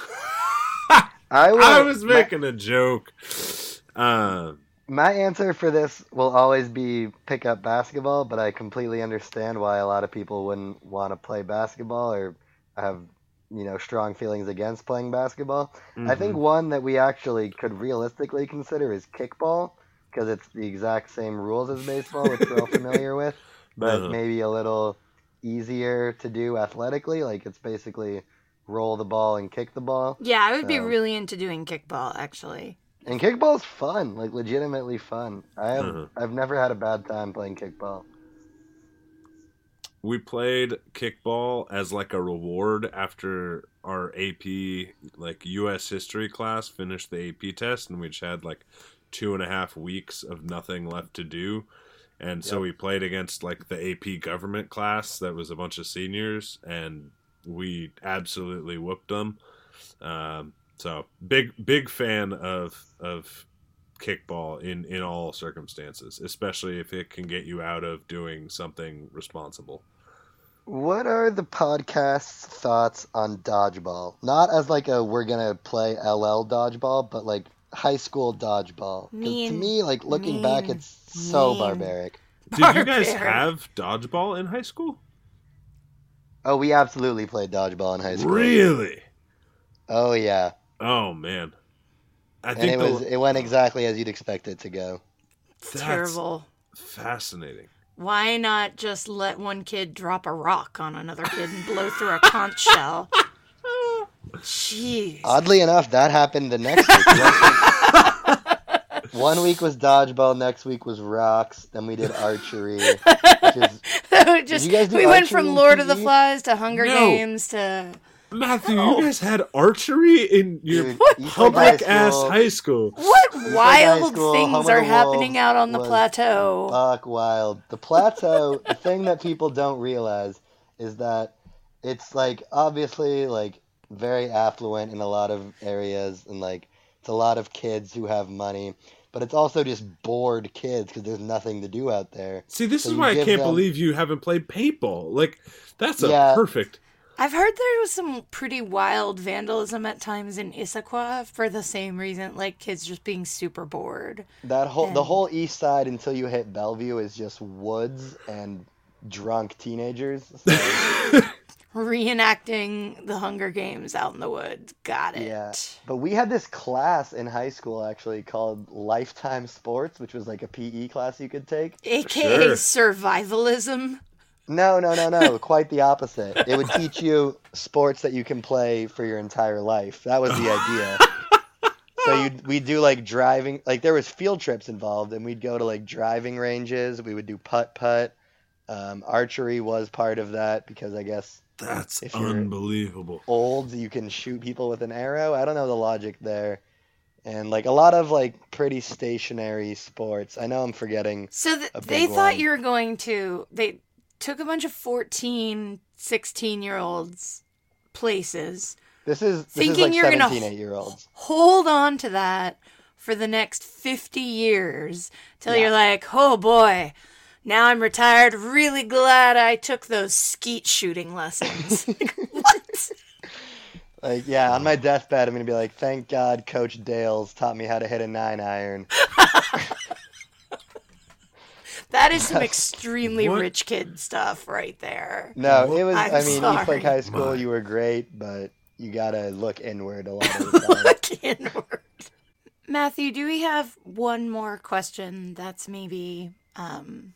I, would, I was my- making a joke. Uh, My answer for this will always be pick up basketball, but I completely understand why a lot of people wouldn't want to play basketball or have, you know, strong feelings against playing basketball. I think one that we actually could realistically consider is kickball, because it's the exact same rules as baseball, which we're all familiar with, but Uh-huh. maybe a little easier to do athletically. Like it's basically roll the ball and kick the ball. Yeah, I would be So- really into doing kickball, actually. And kickball's fun, like legitimately fun. I have Uh-huh. I've never had a bad time playing kickball. we played kickball as like a reward after our A P like U S history class finished the A P test, and we just had like two and a half weeks of nothing left to do. And so Yep. we played against like the A P government class that was a bunch of seniors, and we absolutely whooped them. Um, so big, big fan of of kickball in in all circumstances, especially if it can get you out of doing something responsible. What are the podcast's thoughts on dodgeball? Not as like a we're gonna play L L dodgeball, but like high school dodgeball. 'Cause to Mean. me, like looking back, Mean. it's so Mean. barbaric. Did you guys Barbaric. have dodgeball in high school? Oh, we absolutely played dodgeball in high school. Really? Oh yeah, Oh man, I and think it the- was it went exactly as you'd expect it to go. It's That's- terrible. fascinating. Why not just let one kid drop a rock on another kid and blow through a conch shell? Jeez. Oddly enough, that happened the next week. One kid, One week was dodgeball, next week was rocks, then we did archery. Which is, So just, did you guys do we went archery from in Lord of the P E? Flies to Hunger No. Games to Matthew, Oh. you guys had archery in your Dude, Eastlake High public ass School- high school. what High wild School, Home things of are the happening Wolves out on the was plateau. Buck wild. The plateau, the thing that people don't realize is that it's like obviously like very affluent in a lot of areas, and like it's a lot of kids who have money, but it's also just bored kids because there's nothing to do out there. See, this So is you why I give can't them- believe you haven't played paintball. Like, that's a Yeah. perfect. I've heard there was some pretty wild vandalism at times in Issaquah for the same reason, like kids just being super bored. That whole the And- whole east side until you hit Bellevue is just woods and drunk teenagers. So, Reenacting the Hunger Games out in the woods. Got it. yeah, but we had this class in high school actually called Lifetime Sports, which was like a P E class you could take. A K A Sure. survivalism. No, no, no, no. Quite the opposite. It would teach you sports that you can play for your entire life. That was the idea. So you we do like driving, like there was field trips involved, and we'd go to like driving ranges. We would do putt putt. Um, archery was part of that because I guess That's If you're- unbelievable. old you can shoot people with an arrow. I don't know the logic there. And like a lot of like pretty stationary sports. I know I'm forgetting. So th- A big they thought one. you were going to. They took a bunch of fourteen, sixteen year olds places. This is this Thinking is like you're gonna- seventeen, eight year olds. Hold on to that for the next fifty years till Yeah. you're like, oh boy, now I'm retired. Really glad I took those skeet shooting lessons. Like, what? Like, yeah, on my deathbed, I'm going to be like, thank God Coach Dales taught me how to hit a nine iron. That is some extremely What? rich kid stuff right there. No, it was, I'm I mean, sorry. Eastlake High School, My. you were great, but you got to look inward a lot of the time. Look inward. Matthew, do we have one more question that's maybe um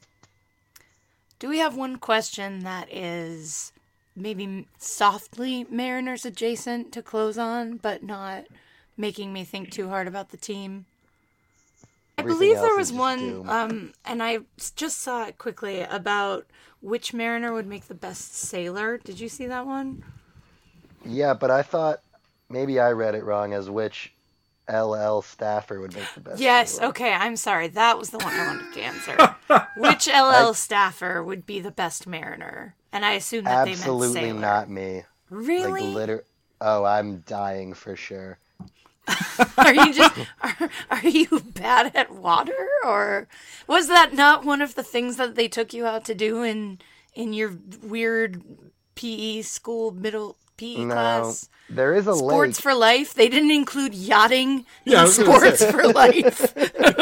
do we have one question that is maybe softly Mariners adjacent to close on, but not making me think too hard about the team? I Everything believe there else was is just one, doom. um, and I just saw it quickly about which Mariner would make the best sailor. Did you see that one? Yeah, but I thought maybe I read it wrong as which L L staffer would make the best. Yes, sailor. okay, I'm sorry. That was the one I wanted to answer. Which L L staffer would be the best Mariner? And I assume that they meant Absolutely sailor. not me. Really? Like, liter- oh, I'm dying for sure. Are you just are, are you bad at water, or was that not one of the things that they took you out to do in in your weird P E school middle P E No, class? there is a Sports lake. for life. They didn't include yachting Yeah, I in was gonna sports for life.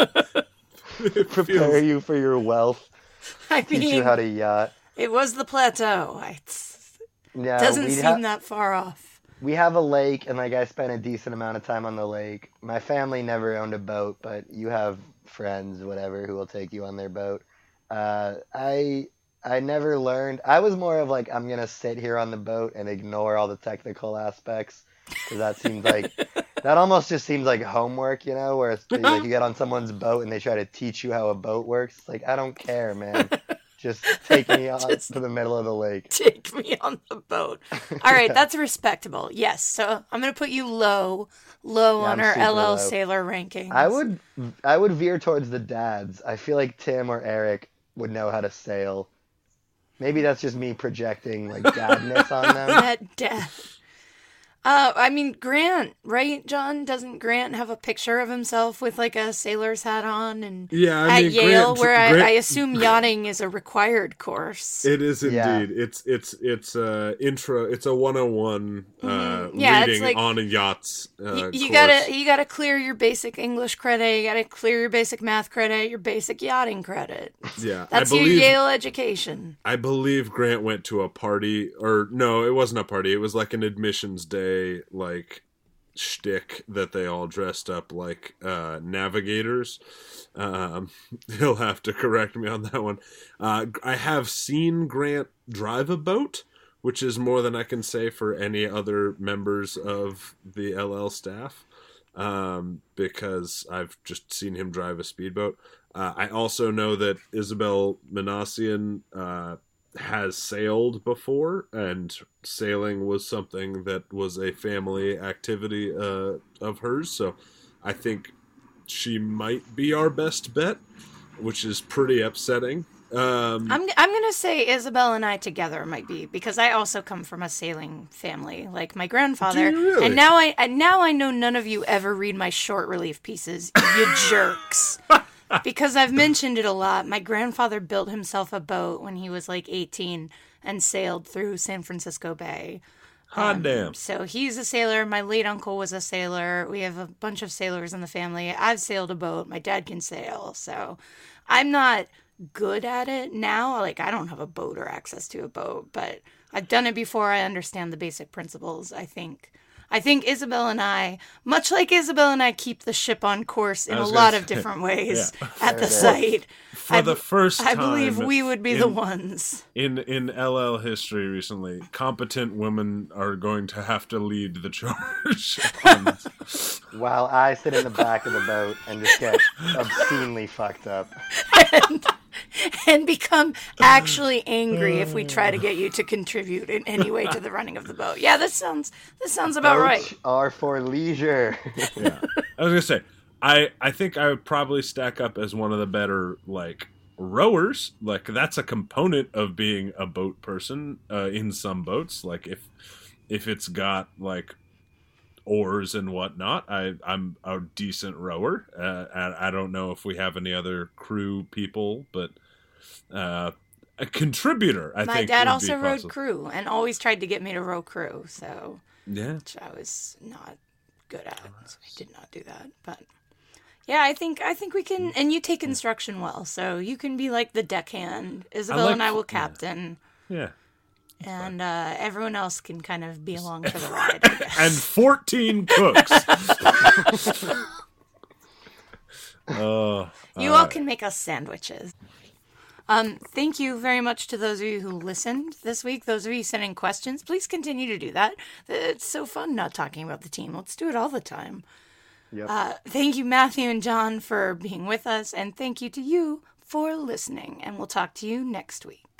It Prepare feels- you for your wealth. I Teach mean, you how to yacht. it was the plateau. It No, doesn't we'd seem ha- that far off. we have a lake, and like I spent a decent amount of time on the lake. My family never owned a boat, but you have friends, whatever, who will take you on their boat. Uh, I I never learned. I was more of like, I'm gonna sit here on the boat and ignore all the technical aspects, because that seems like that almost just seems like homework, you know, where it's like you get on someone's boat and they try to teach you how a boat works. It's like, I don't care, man. Just take me on Just- to the middle of the lake. Take me on the boat. All right, that's respectable. Yes, so I'm gonna put you low, low Yeah, on I'm our super L L low. sailor rankings. I would I would veer towards the dads. I feel like Tim or Eric would know how to sail. Maybe that's just me projecting like dadness on them. That death. Uh, I mean Grant, right? John, doesn't Grant have a picture of himself with like a sailor's hat on and Yeah, I at mean, Yale, Grant- where I, Grant- I assume yachting is a required course. It is indeed. Yeah. It's it's it's uh intro. It's a one oh one uh, Mhm. Yeah, it's reading like- on a yachts. Uh, you, you course. gotta you gotta clear your basic English credit. You gotta clear your basic math credit. Your basic yachting credit. Yeah, That's I your believe. Yale education. I believe Grant went to a party, or no, it wasn't a party. It was like an admissions day, like shtick that they all dressed up like uh, navigators. Um, he'll have to correct me on that one. Uh, I have seen Grant drive a boat, which is more than I can say for any other members of the L L staff. um, because I've just seen him drive a speedboat. Uh, I also know that Isabel Manassian uh, has sailed before, and sailing was something that was a family activity uh, of hers. So I think she might be our best bet, which is pretty upsetting. Um, I'm I'm gonna say Isabel and I together might be, because I also come from a sailing family, like my grandfather. Do you really? And now I and now I know none of you ever read my short relief pieces, you jerks. Because I've mentioned it a lot. My grandfather built himself a boat when he was like eighteen and sailed through San Francisco Bay. Hot Um, damn. So he's a sailor. My late uncle was a sailor. We have a bunch of sailors in the family. I've sailed a boat. My dad can sail. So I'm not good at it now. Like, I don't have a boat or access to a boat, but I've done it before. I understand the basic principles. I think I think Isabel and I, much like Isabel and I, keep the ship on course in I a was lot gonna of say, different ways yeah. at the Fair site. For I the b- first I time, believe we would be in, the ones. in in L L history recently, competent women are going to have to lead the charge. on- While I sit in the back of the boat and just get obscenely fucked up. and, and become actually angry if we try to get you to contribute in any way to the running of the boat. Yeah, this sounds this sounds about Boats right. are for leisure. yeah, I was gonna say, I I think I would probably stack up as one of the better like rowers. Like that's a component of being a boat person uh, in some boats. Like if if it's got like oars and whatnot, I I'm a decent rower. Uh, and I don't know if we have any other crew people, but uh, a contributor. I My think dad would also be rode possible. crew and always tried to get me to row crew, so Yeah. which I was not good at. So I did not do that. But yeah, I think I think we can. And you take instruction well, so you can be like the deckhand. Isabel like- and I will yeah. captain, Yeah. and uh, everyone else can kind of be along for the ride. I guess. And fourteen cooks. Oh, You all can make us sandwiches. Um, thank you very much to those of you who listened this week. Those of you sending questions, please continue to do that. It's so fun not talking about the team. Let's do it all the time. Yep. Uh, thank you, Matthew and John, for being with us. And thank you to you for listening. And we'll talk to you next week.